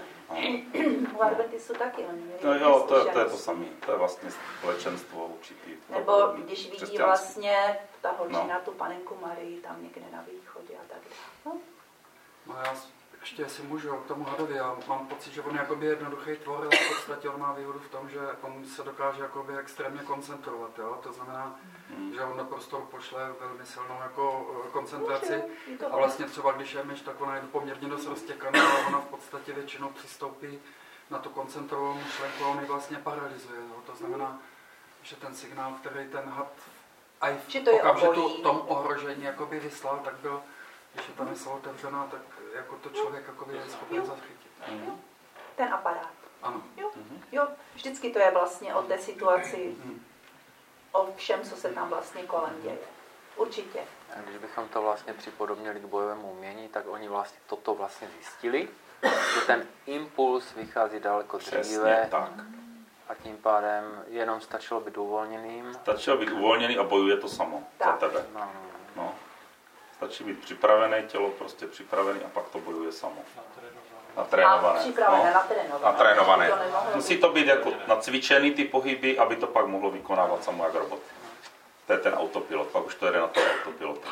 [SPEAKER 2] U Adventistů taky.
[SPEAKER 4] No jo, to je to samé. To je vlastně společenstvo určitý.
[SPEAKER 2] Nebo když vidí vlastně ta holčina tu panenku Marii tam někde na východě a tak dále.
[SPEAKER 8] No já ještě, jestli můžu, k tomu hadovi, já mám pocit, že on je jednoduchý tvor, ale v podstatě on má výhodu v tom, že on se dokáže jakoby extrémně koncentrovat, jo? To znamená, že on do prostoru pošle velmi silnou jako koncentraci a vlastně třeba když je myš, tak ona je poměrně dost roztěkaná a ona v podstatě většinou přistoupí na tu koncentrovanou myšlenku a on ji vlastně paralyzuje, jo? To znamená, že ten signál, který ten had a i v okamžitu tom ohrožení jakoby vyslal, tak byl, když je ta mysl otevřená, tak jako to člověk jakoby je schopen zachytit.
[SPEAKER 2] Ten aparát.
[SPEAKER 8] Ano.
[SPEAKER 2] Jo, vždycky to je vlastně o té situaci, o všem, co se tam vlastně kolem děje. Určitě.
[SPEAKER 1] A když bychom to vlastně připodobnili k bojovému umění, tak oni vlastně toto vlastně zjistili, že ten impuls vychází daleko dříve.
[SPEAKER 4] Tak.
[SPEAKER 1] A tím pádem jenom stačilo být uvolněným.
[SPEAKER 4] Stačilo být uvolněný a bojuje to samo za tebe. No. Stačí být připravený, tělo prostě připravený a pak to bojuje samo. Natrénované. Natrénované. Musí to být jako nacvičený ty pohyby, aby to pak mohlo vykonávat samo jak robot. To je ten autopilot, pak už to jde na to autopilota.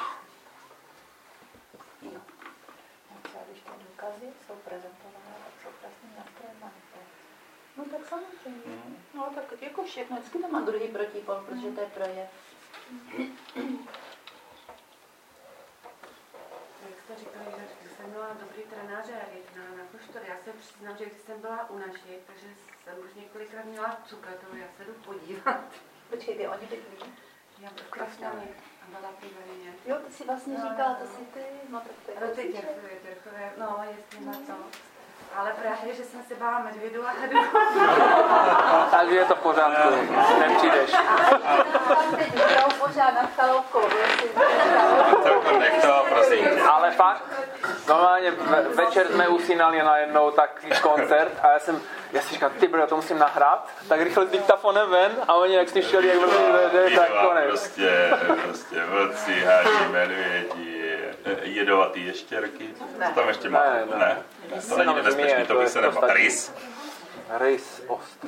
[SPEAKER 3] Když ty důkazy jsou prezentované, tak jsou krásně natrénované.
[SPEAKER 2] No tak samozřejmě. No tak jako všechno, vždycky to má druhý protipol, protože to je projev.
[SPEAKER 9] Jak jste říkali, že jsem měla dobrý trenáře na kláštoře, já se přiznám, že když jsem byla u našich, takže jsem už několikrát měla cukatelu, já se jdu podívat.
[SPEAKER 2] Počkejte, oni bydlí?
[SPEAKER 9] Já v Krasnali a byla Pivarině.
[SPEAKER 2] Jo, ty jsi vlastně říkala, to si ty, no tak to je.
[SPEAKER 9] No ty děrchové, no jestli na to. Ale právě, že jsem se bála medvědu a hadu.
[SPEAKER 1] Takže je to v pořádku, nepřijdeš.
[SPEAKER 2] Teď budou pořád nad chaloupkou.
[SPEAKER 1] Ale fakt, normálně večer jsme usínali najednou takový koncert a já si říkal, ty bro, to musím nahrát, tak rychle s diktafonem ven a oni jak slyšeli, jak vede, tak konec.
[SPEAKER 4] Prostě vlci, háči, medvědi, jedovatý ještěrky. Co tam ještě má? Ne. To není nebezpečný, to by se nebál.
[SPEAKER 1] Rys ostr.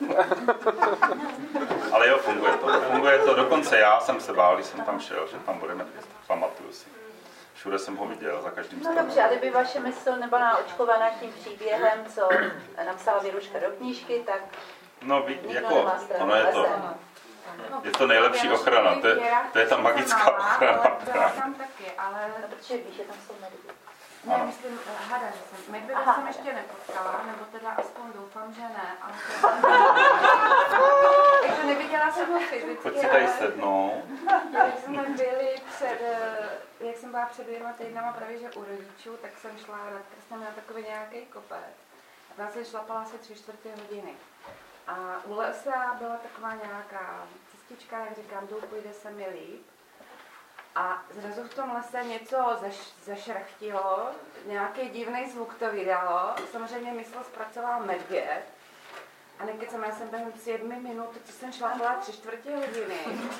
[SPEAKER 4] Ale jo, funguje to. Dokonce já jsem se bál, když jsem tam šel, že tam budeme, pamatuju si. Všude jsem ho viděl, za každým
[SPEAKER 2] stranou. No dobře, a kdyby vaše mysl nebyla naočkovaná tím příběhem, co napsala Věruška do knížky, tak
[SPEAKER 4] no, jako, ono je to, Je to nejlepší ochrana, to je ta magická ochrana.
[SPEAKER 9] Ale byla tam taky, ale...
[SPEAKER 2] No, protože víš, že tam jsou medvědi.
[SPEAKER 9] Ne, myslím, hada, že jsem. Medvěda jsem ještě nepotkala, nebo teda aspoň doufám, že ne. Ale takže neviděla jsem ho fyzicky.
[SPEAKER 4] Pojď si tady sednout.
[SPEAKER 9] Jak jsme byli jak jsem byla před 2 týdnama právě, že u rodičů, tak jsem šla nad Krstem na takový nějaký kopec. A tam jsem šlapala asi 3/4 hodiny. A u lesa byla taková nějaká cestička, jak říkám, půjde se mi líp. A zrazu v tom lese něco zašrachtilo, nějaký divný zvuk to vydalo. Samozřejmě mysl zpracoval medvěd. A nekecem, já jsem během 7 minut, co jsem šlapala 3/4 hodiny,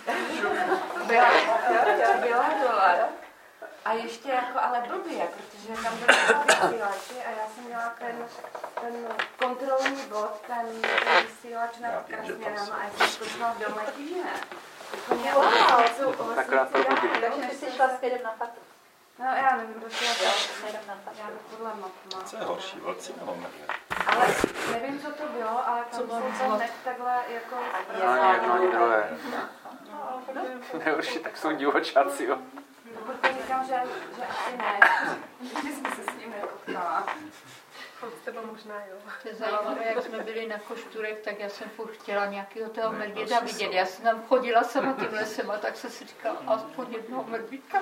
[SPEAKER 9] byla dole. A ještě jako ale blbě, protože tam byly vysílači a já jsem měla ten kontrolní bod, ten vysílač nad Krasměrem a já jsem skočila v Dolní Křížině.
[SPEAKER 2] Takhle probudí. Takže jsi šla směrem na Fatru.
[SPEAKER 9] No já nevím, proč já
[SPEAKER 2] směrem na Fatru.
[SPEAKER 9] Já podle map.
[SPEAKER 4] Co je horší, vlci nebo medvěd?
[SPEAKER 9] Ale nevím, co to bylo, ale tam jsou hned takhle jako...
[SPEAKER 1] Ani jedno, ani druhé. Nejhorší, tak jsou divočáci, jo.
[SPEAKER 9] Proto říkám, že asi ne. Že jsme se s ním nepotkala.
[SPEAKER 3] S tebou možná, jo.
[SPEAKER 5] To je zajímavé, jak jsme byli na Košturech, tak já jsem furt chtěla nějakého toho medvěda vidět. Já jsem tam chodila sama tím lesem a tak jsem si říkala, aspoň jednoho medvídka.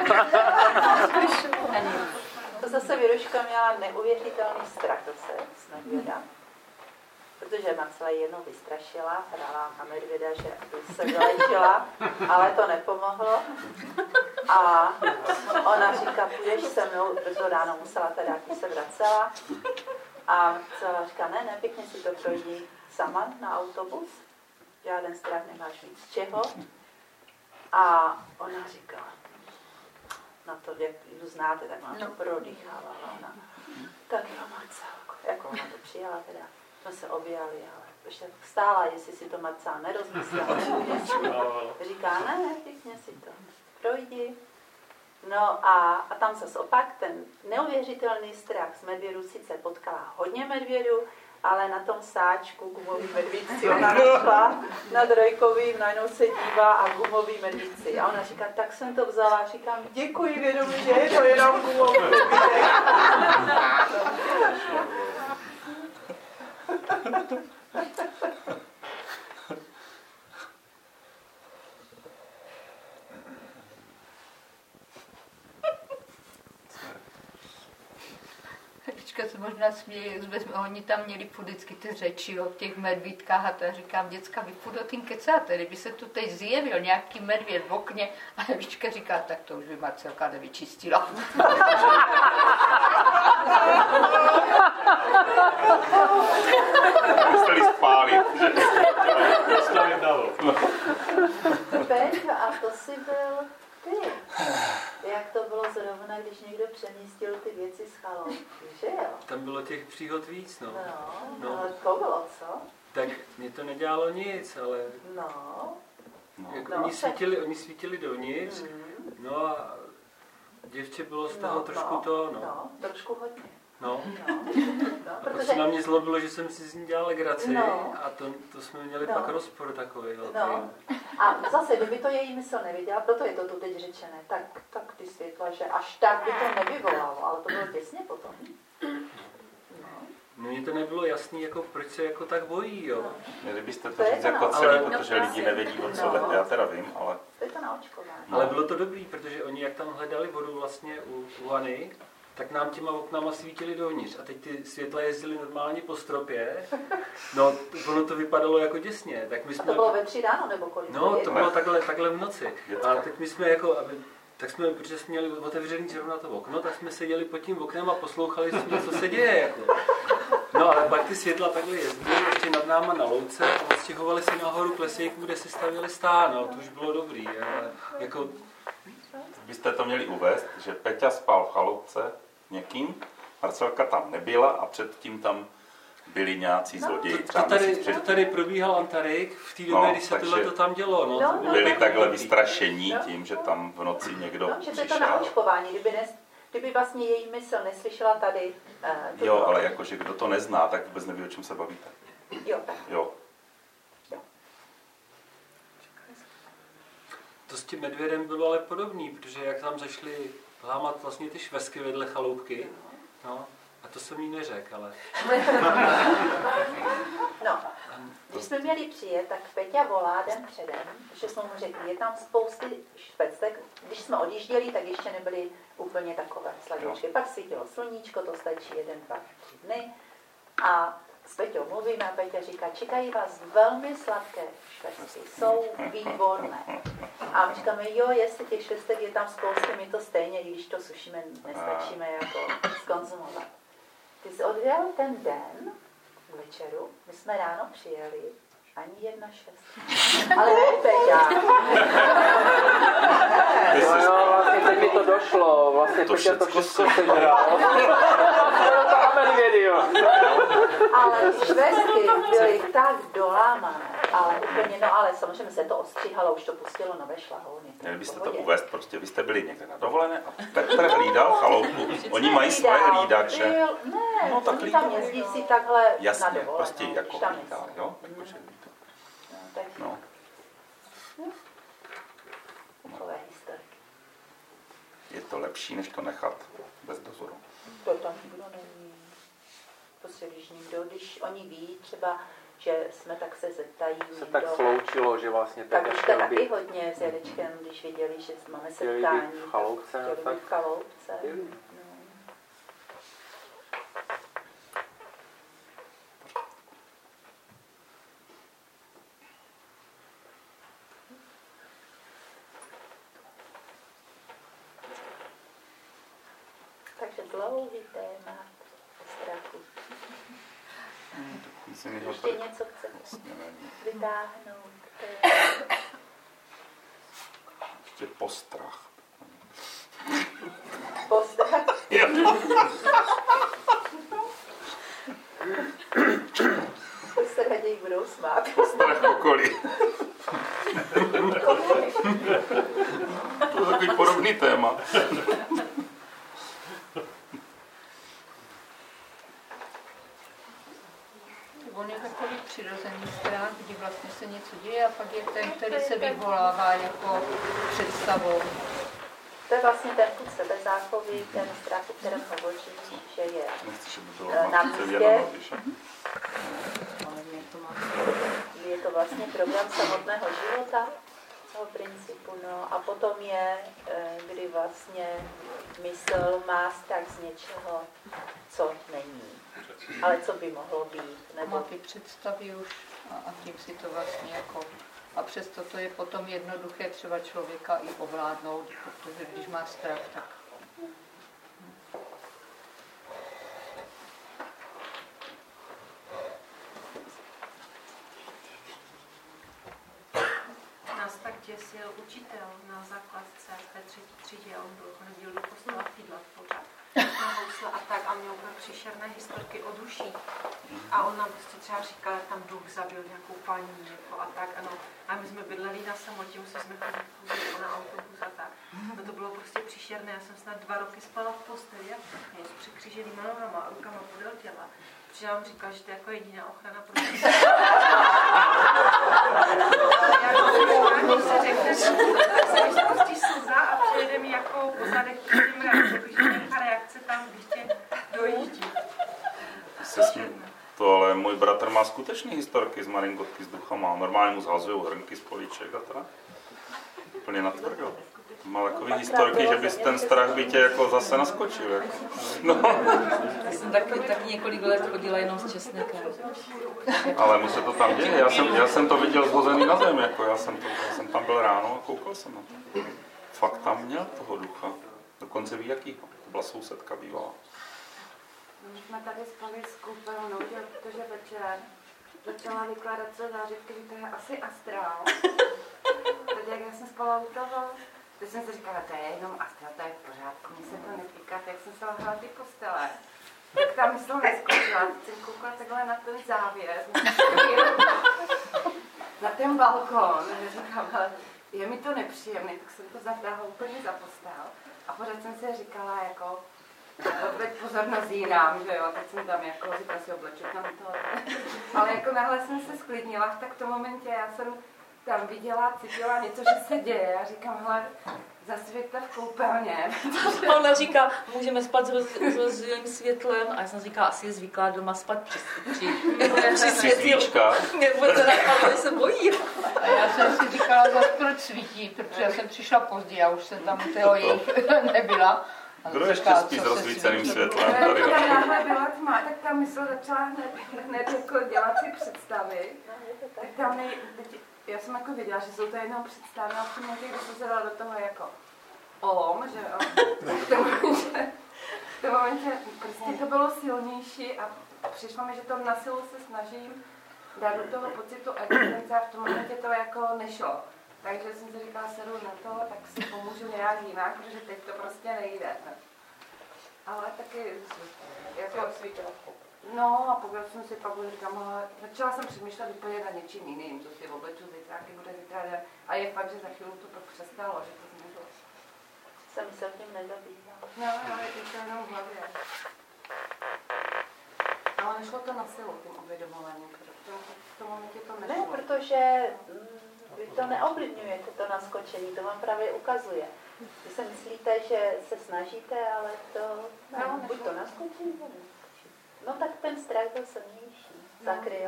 [SPEAKER 2] To zase Věruška měla neuvěřitelný strach z medvěda. Protože Marcela jednou vystrašila, hrála na medvěda, že se vylečila, ale to nepomohlo. A ona říká, půjdeš se mnou, protože ráno musela teda, když se vracela. A Marcela říká, ne, pěkně si to projdi sama na autobus. Žádný strach, nemáš mít z čeho. A ona říká, na to, jak ji znáte, tak ona to prodýchávala. Ona, tak jo, Marcelko, jako ona to přijala teda. Jsme se objali, ale ještě stála, jestli si to Marcela nerozmyslela. Říká, ne, pěkně si to projdi. No a tam zase opak, ten neuvěřitelný strach z medvědu sice potkala hodně medvědů, ale na tom sáčku gumový medvídci ona našla nad Rojkovým, najednou se dívá a gumový medvídci. A ona říká, tak jsem to vzala, říkám, děkuji vědomu, že je to jenom gumový medvídek.
[SPEAKER 5] Teďka se možná směje, oni tam měli vždycky ty řeči o těch medvídkách a to já říkám, děcka, vy furt o tím kecáte, kdyby se tu teď zjevil nějaký medvěd v okně a Evička říká, tak to už by Marcelka nevyčistila.
[SPEAKER 4] Museli spálit.
[SPEAKER 2] Peťo, a to si byl ty. Jak to bylo zrovna, když někdo přemístil ty věci z chaloupky, že jo?
[SPEAKER 11] Tam bylo těch příhod víc, no.
[SPEAKER 2] No, ale to bylo, co?
[SPEAKER 11] Tak mě to nedělalo nic, ale...
[SPEAKER 2] No.
[SPEAKER 11] Jako oni svítili dovnitř, no a děvče bylo z toho trošku
[SPEAKER 2] No, trošku hodně.
[SPEAKER 11] No,
[SPEAKER 2] protože
[SPEAKER 11] se na mě zlobilo, že jsem si z ní dělal legraci a to jsme měli pak rozpor takový.
[SPEAKER 2] No. A zase, kdyby to její mysl neviděla, proto je to tu teď řečené, tak ty světla, že až tak by to nevyvolalo, ale to bylo těsně potom.
[SPEAKER 11] No, mně to nebylo jasný, jako, proč se jako tak bojí, jo.
[SPEAKER 4] Měli byste to říct jako celý, protože lidi nevědí, o co jde. Já teda vím, ale...
[SPEAKER 2] To je to na očkování.
[SPEAKER 11] Ale bylo to dobrý, protože oni jak tam hledali vodu vlastně u Hany, tak nám těma oknama svítili dovnitř a teď ty světla jezdily normálně po stropě. No, ono to vypadalo jako děsně. Tak my jsme...
[SPEAKER 2] A to bylo ve 3 ráno nebo kolik?
[SPEAKER 11] No, to bylo takhle v noci. A teď my jsme jako, protože jsme měli otevřený zrovna to okno, tak jsme seděli pod tím oknem a poslouchali jsme, co se děje. Jako. No, ale pak ty světla takhle jezdily ještě nad náma na louce a odstěhovali se nahoru k lesíku, kde si stavěli stán. No, to už bylo dobrý. Ale jako...
[SPEAKER 4] Byste to měli uvést, že Peťa spal v chaloupce někým, Marcelka tam nebyla a předtím tam byli nějací zloději.
[SPEAKER 11] To tady probíhal Antarik v té době, kdy se tohle tam dělo. No,
[SPEAKER 4] byli takhle vystrašení tím, že tam v noci někdo
[SPEAKER 2] že to je to na očkování, kdyby vlastně její mysl neslyšela tady...
[SPEAKER 4] Jo, ale jakože kdo to nezná, tak vůbec neví, o čem se bavíte.
[SPEAKER 2] Jo, tak.
[SPEAKER 4] Jo.
[SPEAKER 11] tím medvědem bylo ale podobný, protože jak tam zašli lámat vlastně ty švesky vedle chaloupky, no, a to jsem jí neřekl, ale...
[SPEAKER 2] No, když jsme měli přijet, tak Peťa volá den předem, že jsme mu řekli, je tam spousty švestek. Když jsme odjížděli, tak ještě nebyly úplně takové sladoučky. Pak svítilo sluníčko, to stačí 1, 2, 3 dny. A s Peťou mluvíme a Peťa říká, čekají vás velmi sladké švestky, jsou výborné. A my říkáme, jo, jestli těch švestek je tam spousty, my to stejně, i když to sušíme, nestačíme jako zkonzumovat. Ty jsi odjel ten den k večeru, my jsme ráno přijeli, ani 1 švestka. Ale ne, Peťa.
[SPEAKER 1] No, vlastně teď mi to došlo, vlastně Peťa to všechno sežral.
[SPEAKER 2] Ale švestky byly tak dolámané, ale úplně, no ale samozřejmě se to ostříhalo, už to pustilo nové šlahouny.
[SPEAKER 4] Měli byste to uvést, prostě vy jste byli někde na dovolené a Petr hlídal chaloupku. Oni mají svoje hlídače.
[SPEAKER 2] Ne,
[SPEAKER 4] no, tak
[SPEAKER 2] oni tam jezdí si takhle
[SPEAKER 4] jasně,
[SPEAKER 2] na dovolenou.
[SPEAKER 4] Prostě jako hlídal, jo?
[SPEAKER 2] No. Takové historky.
[SPEAKER 4] Je to lepší, než to nechat bez dozoru.
[SPEAKER 2] To tam nikdo není. Prostě když oni ví třeba, že jsme, tak se zeptají.
[SPEAKER 1] Se tak sloučilo, že vlastně
[SPEAKER 2] tak už to taky hodně s Janečkem, když viděli, že máme setkání.
[SPEAKER 1] Chtěli v chaloupce.
[SPEAKER 2] Chtěli v chaloupce. Takže dlouhý téma strachu. Ještě něco chcete vytáhnout?
[SPEAKER 4] Ještě postrach.
[SPEAKER 2] Postrach? To se raději budou smát.
[SPEAKER 4] Postrach okolí. To je takový podobný téma.
[SPEAKER 5] On je takový přirozený strach, kdy vlastně se něco děje a pak je ten, který se vyvolává jako představou.
[SPEAKER 2] To je vlastně ten pud sebezáchovy, ten strach, o kterém hovoří, že je na místě. Je to vlastně program samotného života, toho principu. No. A potom je, kdy vlastně mysl má strach z něčeho, co není. Ale co by mohlo být? Nebo...
[SPEAKER 5] Má ty představy už a tím si to vlastně jako... A přesto to je potom jednoduché třeba člověka i ovládnout, protože když má strach, tak...
[SPEAKER 6] Nás tak děsil učitel na základce v té 3. třídě, on chodil do kostela fídlat pořád. Na housle a tak a měl úplně příšerné historky o duší. A on nám prostě třeba říkal, jak tam duch zabil nějakou paní jako a tak. Ano. A my jsme bydleli na samotě, museli jsme chodit na autobus a tak. No to bylo prostě příšerné. Já jsem snad 2 roky spala v posteli s překříženýma nohama a rukama podél těla. Protože já vám říkal, že to je jako jediná ochrana pro mě. Když se řekne, tak se mi spustí slza a přijede mi jako po zadech tím reakce, protože nějaká reakce tam, když tě dojíždí.
[SPEAKER 4] To ale můj bratr má skutečně historky z maringotky s duchama. Normálně mu zhazují hrnky z políček a tak. Úplně natvrdo. Má takový historky, že bys ten strach by tě jako zase naskočil. Jako. No.
[SPEAKER 12] Já jsem taky několik let chodila jenom s česnekem.
[SPEAKER 4] Ale mu se to tam děje. Já jsem to viděl zhozený na zem. Jako. Já jsem tam byl ráno a koukal jsem na to. Fakt tam měl toho ducha. Dokonce ví jakýho. To byla sousedka bývalá.
[SPEAKER 9] My jsme tady spali s koupelnou, protože večer začala vykládat se zářivky, že to je asi astrál. Teď jak já jsem spala u toho, teď jsem si říkala, to je jenom astrál, to je v pořádku, mě se to netýká, tak jsem se lahla ty postele. Tak tam mysl neskočila, teď jsem koukala takhle na ten závěs, na ten balkon, a říkala, je mi to nepříjemné, tak jsem to zatáhla úplně za postel. A pořád jsem si říkala, jako, teď pozornost jinám, že jo, teď jsem tam jako říkala si oblečet tam to. Ale jako náhle jsem se sklidnila, tak v tom momentě já jsem tam viděla, cítila něco, že se děje. A říkám, hele, zasvěťte v koupelně.
[SPEAKER 12] Ona říká, můžeme spát s rozděleným světlem, a já jsem říkala, asi je zvyklá doma spát při světlu. Nebo teda ale se bojí.
[SPEAKER 5] A já jsem si říkala, proč svítí, protože já jsem přišla pozdě, já už jsem tam u toho jejich nebyla.
[SPEAKER 4] Kdo ještě spí s rozsvíceným světlem?
[SPEAKER 9] Když tam náhle byla tma, tak ta mysl začala hned jako dělat si představy. Tak tam já jsem jako viděla, že jsou to jenom představy, a v tom momentě, když jsem se dala do toho jako že jo. V tom momentě prostě to bylo silnější a přišlo mi, že to na silu se snažím dát do toho pocitu existence a v tom momentě to jako nešlo. Takže jsem si říkala, sedu na to, tak si pomůžu nějak jinak, protože teď to prostě nejde. Ale taky jako no a pokud jsem si pak říkám, začala jsem přemýšlet úplně na něčím jiným, co si obleču zítra, jaký bude zítra den. A je fakt, že za chvíli to pak přestalo, že to změřilo.
[SPEAKER 2] Jsem se tím nezabývala.
[SPEAKER 9] No, je to jenom v hlavě. Ale nešlo to na silu tím uvědomováním, protože v tom momentě to nešlo.
[SPEAKER 2] Ne, protože vy to neovlivňujete, to naskočení, to vám právě ukazuje. Vy si myslíte, že se snažíte, ale to, no, buď to naskočí, nebo neskočí. No tak ten strach byl silnější, zakryl.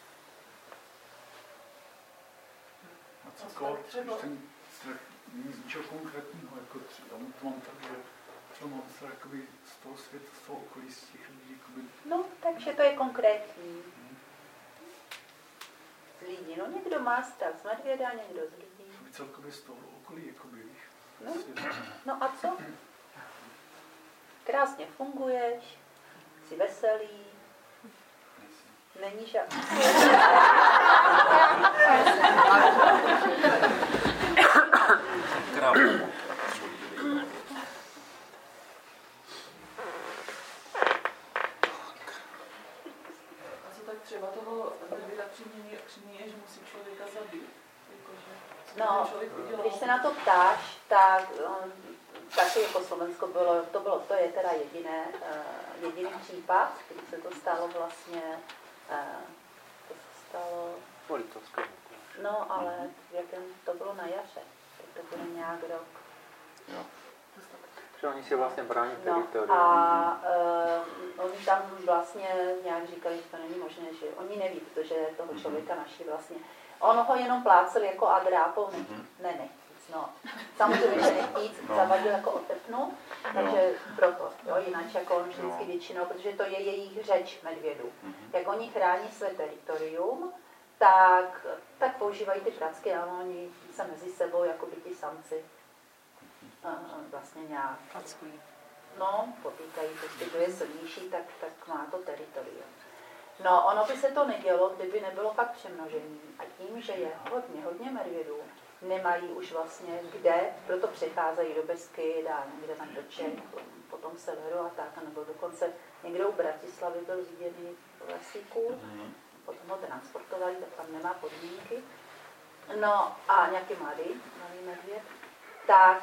[SPEAKER 13] A co když ten strach není z ničeho konkrétního, jako třeba, to mám tak, že třeba mám strach jakoby z toho světa, z toho okolí, z těch lidí, jakoby...
[SPEAKER 2] No, takže to je konkrétní. Z lidí, no někdo má strach z medvěda, někdo z lidí.
[SPEAKER 13] Celkově z toho okolí, jakoby, víš.
[SPEAKER 2] No a co? Krásně funguješ, jsi veselý, není žádný.
[SPEAKER 14] A co tak třeba toho medvěda přiměje, že musí člověka zabít?
[SPEAKER 2] No, když se na to ptáš, tak taky jako Slovensko to je teda jediný případ, kdy se to stalo vlastně, no ale jakém to bylo na jaře, tak to bylo nějak rok.
[SPEAKER 1] Jo. Že oni si vlastně brání teritorium.
[SPEAKER 2] No a oni tam vlastně nějak říkali, že to není možné, že oni neví, protože toho člověka naší vlastně. On ho jenom plácel jako a drápou, ne, no. Samozřejmě, že nechtíc, zavadil jako otepnu, takže proto, jo, jinak jako on vždycky většinou, protože to je jejich řeč medvědů. Jak oni chrání své teritorium, tak používají ty pracky a oni se mezi sebou, jako by ti samci, vlastně nějak potýkají, protože to je silnější, tak má to teritorium. No, ono by se to nedělo, kdyby nebylo fakt přemnožení. A tím, že je hodně medvědů, nemají už vlastně kde, proto přecházejí do Beskyd a někde na Krček, po tom severu a tak, nebo dokonce někdo u Bratislavy byl viděný v lesíku, potom ho transportovali, tak tam nemá podmínky. No a nějaký malý medvěd, tak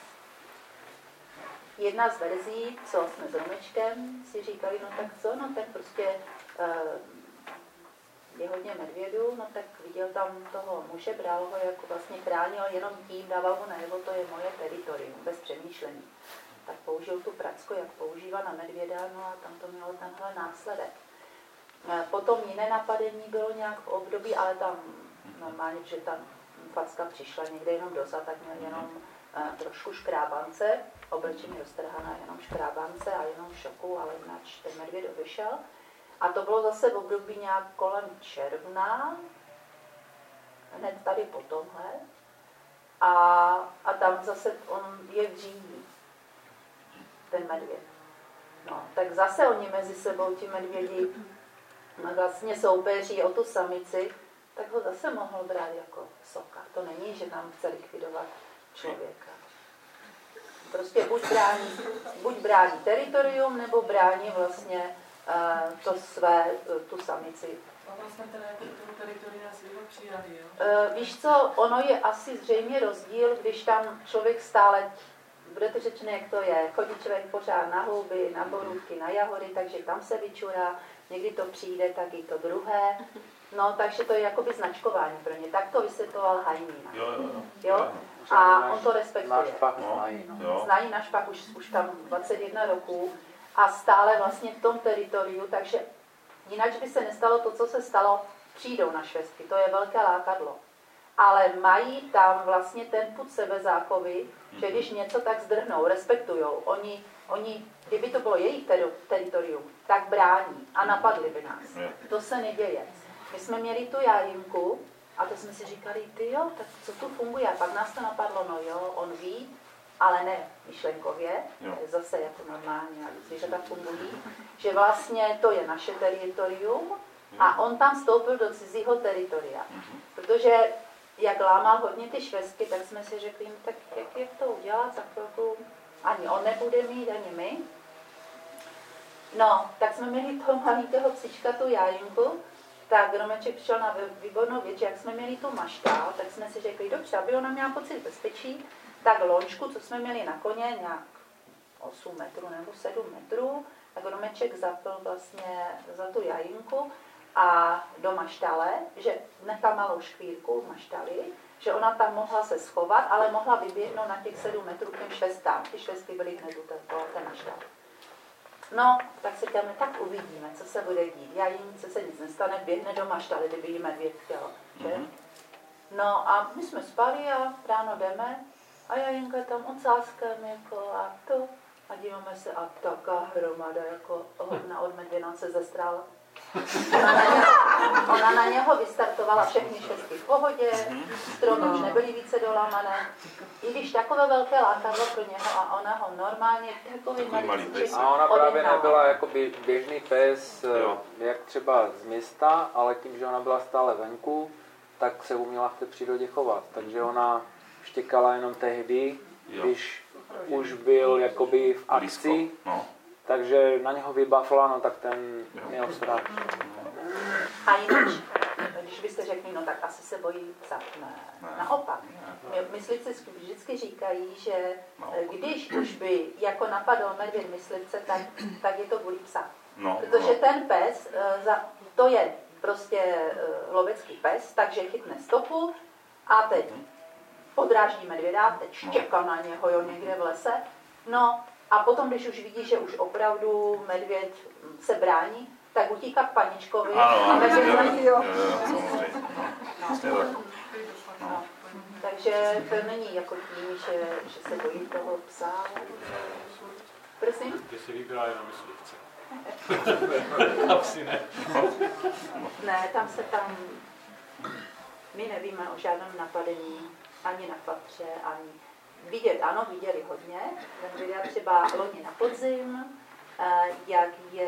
[SPEAKER 2] jedna z verzí, co jsme s Romečkem si říkali, no tak co, no tak prostě je hodně medvědů, no tak viděl tam toho muže, bral ho jako vlastně chránil, jenom tím dával ho najevo, to je moje teritorium, bez přemýšlení. Tak použil tu pracku, jak používá na medvěda, no a tam to mělo tenhle následek. Potom jiné napadení bylo nějak v období, ale tam normálně, že tam facka přišla někde jenom dozad, tak měl jenom trošku škrábance, oblečení roztrhané, jenom škrábance a jenom šoku, ale jinak ten medvěd vyšel. A to bylo zase v období nějak kolem června, hned tady po tomhle. A tam zase on je v říjnu, ten medvěd. No, tak zase oni mezi sebou, ti medvědi, vlastně soupeří o tu samici, tak ho zase mohl brát jako soka. To není, že tam chce likvidovat člověka. Prostě buď brání teritorium, nebo brání vlastně tu samici.
[SPEAKER 14] A vlastně teda jako tomu teritoriu asi přijali, jo?
[SPEAKER 2] Víš co, ono je asi zřejmě rozdíl, když tam člověk stále, budete řečeno, jak to je, chodí člověk pořád na houby, na borůvky, na jahody, takže tam se vyčurá, někdy to přijde, tak i to druhé. No, takže to je jakoby značkování pro ně. Tak to vysvětloval Hajný.
[SPEAKER 4] Jo.
[SPEAKER 2] A on to respektuje.
[SPEAKER 1] Náš pach znají. No.
[SPEAKER 2] Znají náš pach už tam 21 roků a stále vlastně v tom teritoriu, takže jinak by se nestalo to, co se stalo, přijdou na švestky. To je velké lákadlo. Ale mají tam vlastně ten pud sebezáchovy, že když něco tak zdrhnou, respektujou. Oni, kdyby to bylo jejich teritorium, tak brání a napadli by nás. To se neděje. My jsme měli tu jajinku a to jsme si říkali, ty jo, tak co tu funguje? A pak nás to napadlo, no jo, on ví, ale ne myšlenkově, zase jako normálně, zvířata fungují, že vlastně to je naše teritorium a on tam vstoupil do cizího teritoria. Protože jak lámal hodně ty švestky, tak jsme si řekli, no, tak jak to udělat, tak jako ani on nebude mít, ani my. No, tak jsme měli toho malinkého psička, tu jajinku, tak Gromeček přišel na výbornou věc, že jak jsme měli tu maštál, tak jsme si řekli, dobře, aby ona měla pocit bezpečí, tak loňšku, co jsme měli na koně, nějak 8 metrů nebo 7 metrů, tak Gromeček zapl vlastně za tu jajinku a do maštale, že nechal malou škvírku v maštali, že ona tam mohla se schovat, ale mohla vyběhnout na těch 7 metrů k těm švestám. Ty švestky byly hned u té maštal. No, tak si říkáme, tak uvidíme, co se bude dít. Jajince se nic nestane, běhne do maštaly, kdyby jí medvěd chtěl. Že? No a my jsme spali a ráno jdeme a jajinka je tam ocáskem jako a to. A díváme se a taká hromada jako od medvěda se zestrála. Ona na něho vystartovala všechny švestky v pohodě, stromy už nebyly více dolámané. I když takové velké lákadlo pro něho a ona ho normálně takový malý pes.
[SPEAKER 1] A ona právě nebyla jako běžný pes, jak třeba z města, ale tím, že ona byla stále venku, tak se uměla v té přírodě chovat. Takže ona štěkala jenom tehdy, když už byl jakoby v akci. Takže na něho vybafla, no tak ten měl strach.
[SPEAKER 2] A jinak, když byste řekli, no tak asi se bojí psa. Ne. Naopak. Myslivci vždycky říkají, že když už by jako napadl medvěd myslivce, tak je to kvůli psa. Protože ten pes, to je prostě lovecký pes, takže chytne stopu a teď podráždí medvěda, teď štěká na něho někde v lese. No, a potom, když už vidí, že už opravdu medvěd se brání, tak utíká k paničkovi a medvěd znamení. Takže to není jako tím, že se bojí toho psa. Prosím?
[SPEAKER 10] Ty si vybrala jenom myslivce.
[SPEAKER 2] A psi ne. Ne, tam my nevíme o žádném napadení ani na patře, ani vidět, ano, viděli hodně. Viděli třeba loni na podzim, jak je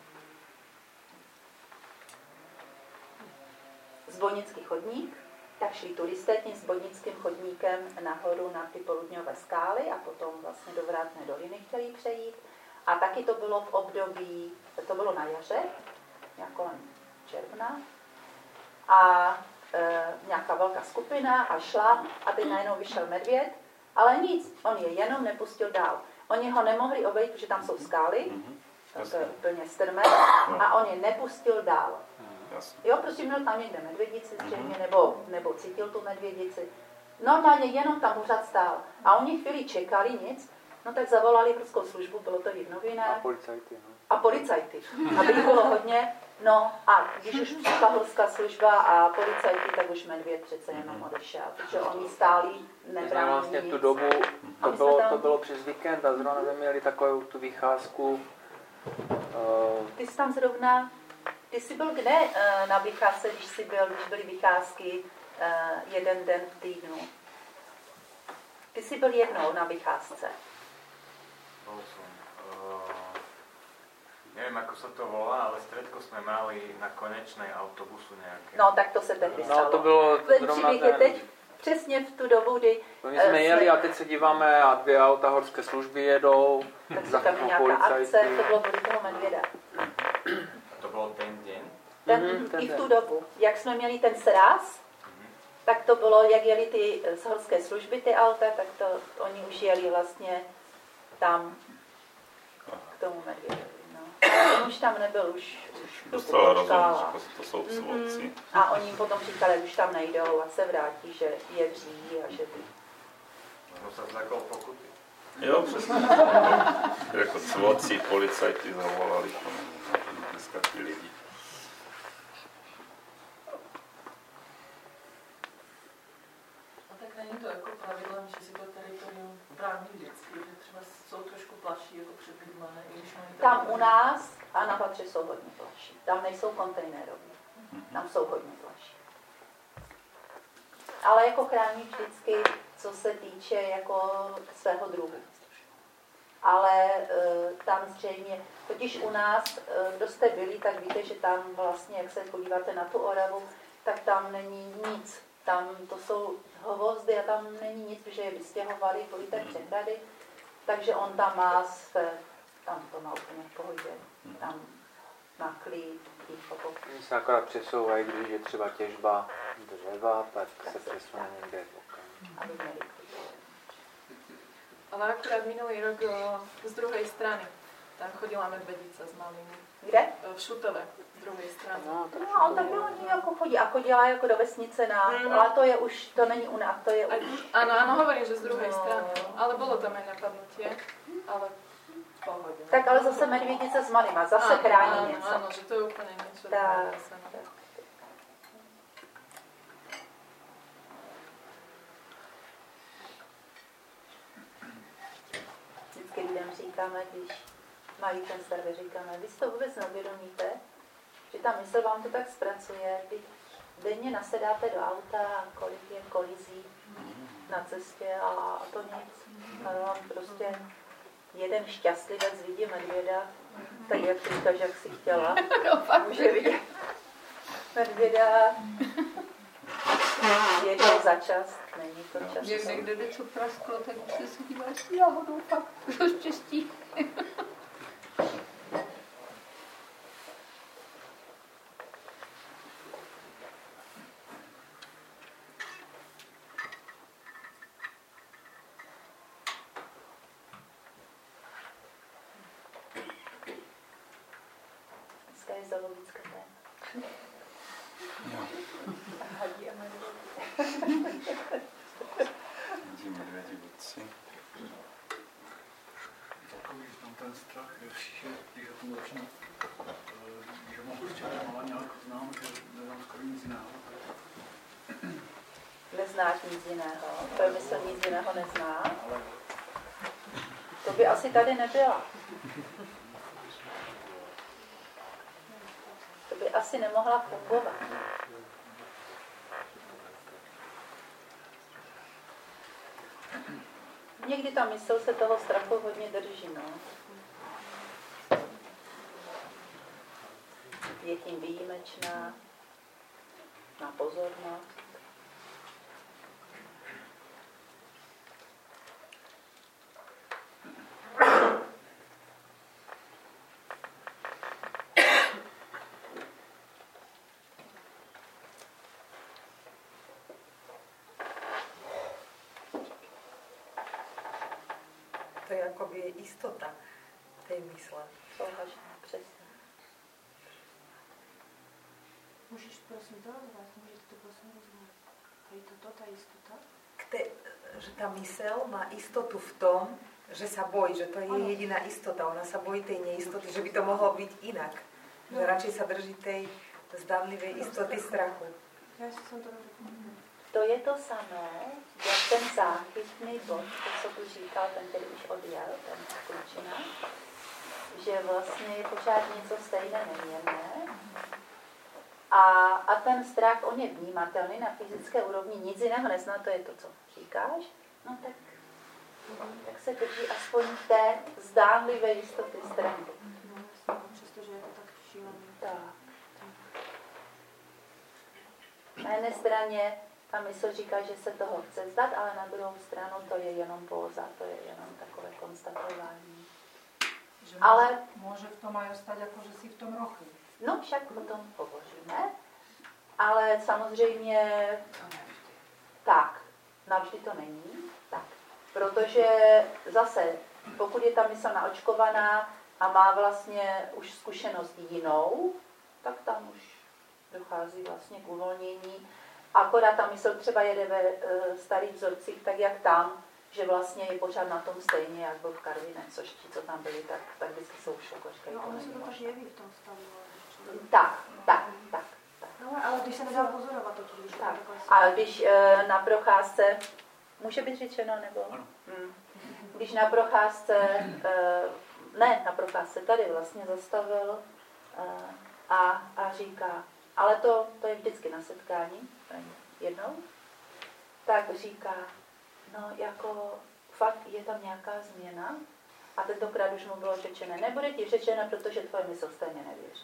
[SPEAKER 2] Zbojnický chodník, tak šli turisté tím Zbojnickým chodníkem nahoru na ty Poludňové skály a potom vlastně do Vrátné doliny chtěli přejít. A taky to bylo v období, to bylo na jaře, nějak kolem června. A nějaká velká skupina a šla a teď najednou vyšel medvěd, ale nic, on je jenom nepustil dál. Oni ho nemohli obejít, protože tam jsou skály, to je úplně strmé, a on je nepustil dál. Jo, prostě měl tam někde medvědici zřejmě, nebo cítil tu medvědici. Normálně jenom tam pořád stál. A oni chvíli čekali nic, no tak zavolali horskou službu, bylo to i v novinách. A policajty. A bylo hodně. No a když už přišla horská služba a policajti, tak už medvěd přece jenom odešel, protože oni stáli, nebránili
[SPEAKER 1] vlastně
[SPEAKER 2] nic.
[SPEAKER 1] Tu dobu, to bylo přes víkend a zrovna jsme měli takovou tu vycházku.
[SPEAKER 2] Ty jsi tam zrovna, ty jsi byl kde na vycházce, když byly vycházky jeden den v týdnu? Ty jsi byl jednou na vycházce.
[SPEAKER 7] Neviem, ako sa to volá, ale stredko sme mali na konečnej autobusu nejaké.
[SPEAKER 2] No, tak to se tehdy stalo.
[SPEAKER 1] No, to bylo
[SPEAKER 2] zrovna ten... teď přesně v tu dobu, kdy...
[SPEAKER 1] My jsme jeli a teď se díváme a 2 auta horské služby jedou.
[SPEAKER 2] Tak se tam nějaká akce, to bylo kvůli toho medvěda.
[SPEAKER 7] To bylo ten den?
[SPEAKER 2] I v tu dobu. Jak jsme měli ten sráz, tak to bylo, jak jeli ty z horské služby, ty auta, tak to oni už jeli vlastně tam k tomu medvědovi. No. On už tam nebyl, už
[SPEAKER 4] dostala rozhodnutí, to jsou svodci.
[SPEAKER 2] A oni potom říkali, už tam nejdou a se vrátí, že je vří a že ty.
[SPEAKER 7] No se zlekol pokuty.
[SPEAKER 4] Jo, přesně. Jako svodci, policajti zavolali dneska ty lidi.
[SPEAKER 14] A tak není to jako pravidlem, že si to teritorium brání vždycky, že třeba jsou trošku plaší jako před lidma, ne?
[SPEAKER 2] Tam u nás a na patře jsou hodně plaší. Tam nejsou kontejnerové. Tam jsou hodně plaší. Ale jako chrání vždycky, co se týče jako svého druhu. Ale tam zřejmě, totiž u nás, kdo jste byli, tak víte, že tam vlastně, jak se podíváte na tu Oravu, tak tam není nic. Tam to jsou hvozdy a tam není nic, protože je vystěhovali, byly tak přehrady, takže on tam má své, tam to má úplně v pohodě, tam na klid.
[SPEAKER 1] Oni se akorát přesouvají, když je třeba těžba dřeva, tak se přesune někde bokem.
[SPEAKER 14] Ale akurát minulý rok z druhej strany. Tam chodila medvedica s malými.
[SPEAKER 2] Kde?
[SPEAKER 14] V Šutele, z druhé strany.
[SPEAKER 2] No, tak bylo jako chodí. A chodila jako do vesnice na... Ale to je už, to není u nás, to je už...
[SPEAKER 14] Ano, hovorím, že z druhé strany. Ale bylo tam aj napadnutie. Ale v pohodě.
[SPEAKER 2] Tak ale zase medvědice s malýma, zase chrání něco.
[SPEAKER 14] Ano, že to je úplně něco.
[SPEAKER 2] Tak. Vždycky lidem říkáme, když mají ten server, říkáme, vy si to vůbec neuvědomíte, že ta mysl vám to tak zpracuje, když denně nasedáte do auta a kolik je kolizí na cestě a to nic. A vám prostě jeden šťastlivec vidí medvěda, tak jak ty říkáš, jak jsi chtěla, může vidět medvěda jednou za čas, není to čas.
[SPEAKER 5] Někde něco prasklo, tak už se díváš, náhodou fakt, to štěstí.
[SPEAKER 2] Dneska je zoologické téma. Hadí a medvědi.
[SPEAKER 4] Hadí, medvědi, vůdci.
[SPEAKER 13] Takový tam ten strach je všichni, když o tom začnu, že mám prostě malá nějak znám, že neznám skoro nic jiného.
[SPEAKER 2] Neznáš nic jiného, tvoje mysl nic jiného nezná. To by asi tady nebyla. To by asi nemohla fungovat. Někdy ta mysl se toho strachu hodně drží, no. Je tím výjimečná, má pozornost.
[SPEAKER 15] To je jakoby jistota té mysle.
[SPEAKER 2] Přesně.
[SPEAKER 6] Můžeš prosím to rozvát? Můžete to prosím rozvát? Je to ta jistota?
[SPEAKER 15] Že ta mysl má jistotu v tom, že se bojí, že to je jediná jistota. Ona se bojí té nejistoty, že by to mohlo být jinak. Že radšej se drží té zdánlivé jistoty strachu.
[SPEAKER 6] Já jsem to řekla.
[SPEAKER 2] To je to samé, jak ten záchytný bod, to, co tu říkal, ten, který už odjel, ten klučina, že vlastně je pořád něco stejné neměnné. A ten strach, on je vnímatelný na fyzické úrovni, nic jiného nezná, to je to, co říkáš. No tak se drží aspoň té zdánlivé jistoty strachu.
[SPEAKER 6] Přestože je to tak šílené.
[SPEAKER 2] Tak. Na jedné straně ta mysl říká, že se toho chce vzdát, ale na druhou stranu to je jenom póza, to je jenom takové konstatování.
[SPEAKER 16] Že
[SPEAKER 2] ale
[SPEAKER 16] může v tom aj ostať, jako že si v tom rochy.
[SPEAKER 2] No však o tom hovoříme, ale samozřejmě tak, navždy to není tak. Protože zase, pokud je ta mysl naočkovaná, a má vlastně už zkušenost jinou, tak tam už dochází vlastně k uvolnění. Akorát ta mysl třeba jede ve starých vzorcích, tak jak tam, že vlastně je pořád na tom stejně, jak byl v Karviné, což ti, co tam byli, tak vždycky jsou už jako říkají.
[SPEAKER 6] No, ono se to tak jeví v tom stavu.
[SPEAKER 2] Tak.
[SPEAKER 6] No, ale když se nedá pozorovat to, když
[SPEAKER 2] tak. A když na procházce, může být řečeno, nebo? Když na procházce, ne na procházce, tady vlastně zastavil a říká, ale to je vždycky na setkání, jednou, tak říká, no jako fakt je tam nějaká změna a tentokrát už mu bylo řečené, nebude ti řečeno, protože tvoje mysl stejně nevěří.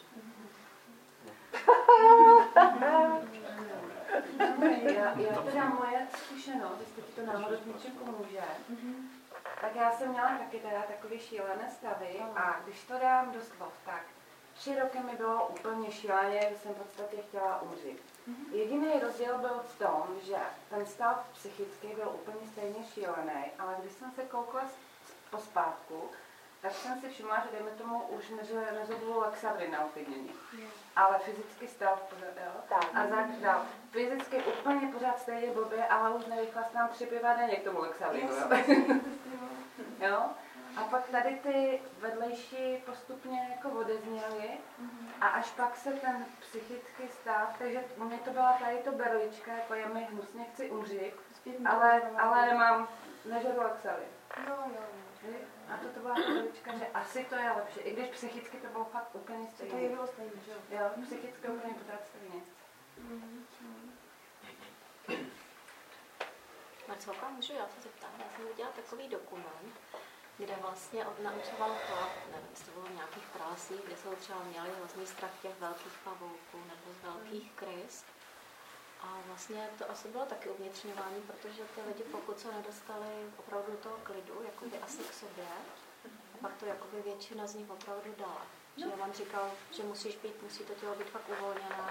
[SPEAKER 9] Já teda moje zkušenost, jestli ti to náhodou něčem pomůže, tak já jsem měla taky teda takový šílené stavy a když to dám do slov, tak 3 roky mi bylo úplně šíleně, že jsem v podstatě chtěla umřít. Jediný rozdíl byl v tom, že ten stav psychický byl úplně stejně šílený, ale když jsem se koukla pospátku, tak jsem si všimla, že dejme tomu už nezobulu Lexavry na uklidnění. Ale fyzický stav pořád, jo? A fyzicky úplně pořád stejně blbě, ale už nerychle se nám 3 piva denně k tomu Lexavry. Jo? A pak tady ty vedlejší postupně jako odezněly a až pak se ten psychický stav, takže u mě to byla tady to berlička, jako je mi hnusně, chci umřít, ale nemám, nežeru Lexavry. A to byla berlička, že asi to je lepší, i když psychicky to bylo fakt úplně stejné.
[SPEAKER 6] To je bylo stejné, že jo?
[SPEAKER 9] Jo, psychicky úplně pořád stejně.
[SPEAKER 17] Marcelka, můžu já se zeptat? Já jsem udělala takový dokument, kde vlastně naučoval to, nevím, jestli to bylo v nějakých pralesích, kde jsou třeba měli hrozný strach těch velkých pavouků nebo z velkých krys. A vlastně to asi bylo taky uvnitřňování, protože ty lidi, pokud se nedostali opravdu do toho klidu, jakoby asi k sobě, a pak to jakoby většina z nich opravdu dala. Že on říkal, že musí to tělo být fakt uvolněné,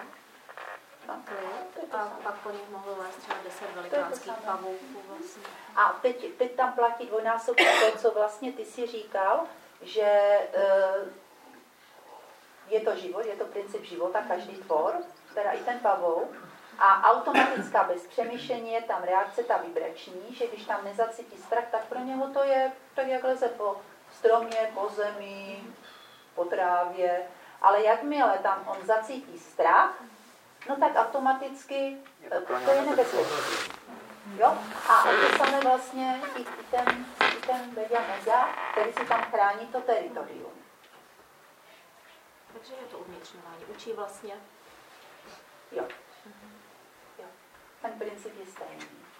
[SPEAKER 17] a pak po nich mohlo vést třeba 10 velikánských pavouků vlastně.
[SPEAKER 2] A teď tam platí dvojnásobně to, co vlastně ty si říkal, že je to život, je to princip života, každý tvor, teda i ten pavouk, a automatická bez přemýšlení je tam reakce, ta vibrační, že když tam nezacítí strach, tak pro něho to je tak, jak leze po stromě, po zemi, po trávě, ale jakmile tam on zacítí strach, no tak automaticky to je nebezpečí. Jo? A to samé vlastně i ten Vedia Mega, který si tam chrání to teritorium.
[SPEAKER 17] Takže je to uvnitřňování. Učí vlastně.
[SPEAKER 2] Jo. Ten princip je stejný.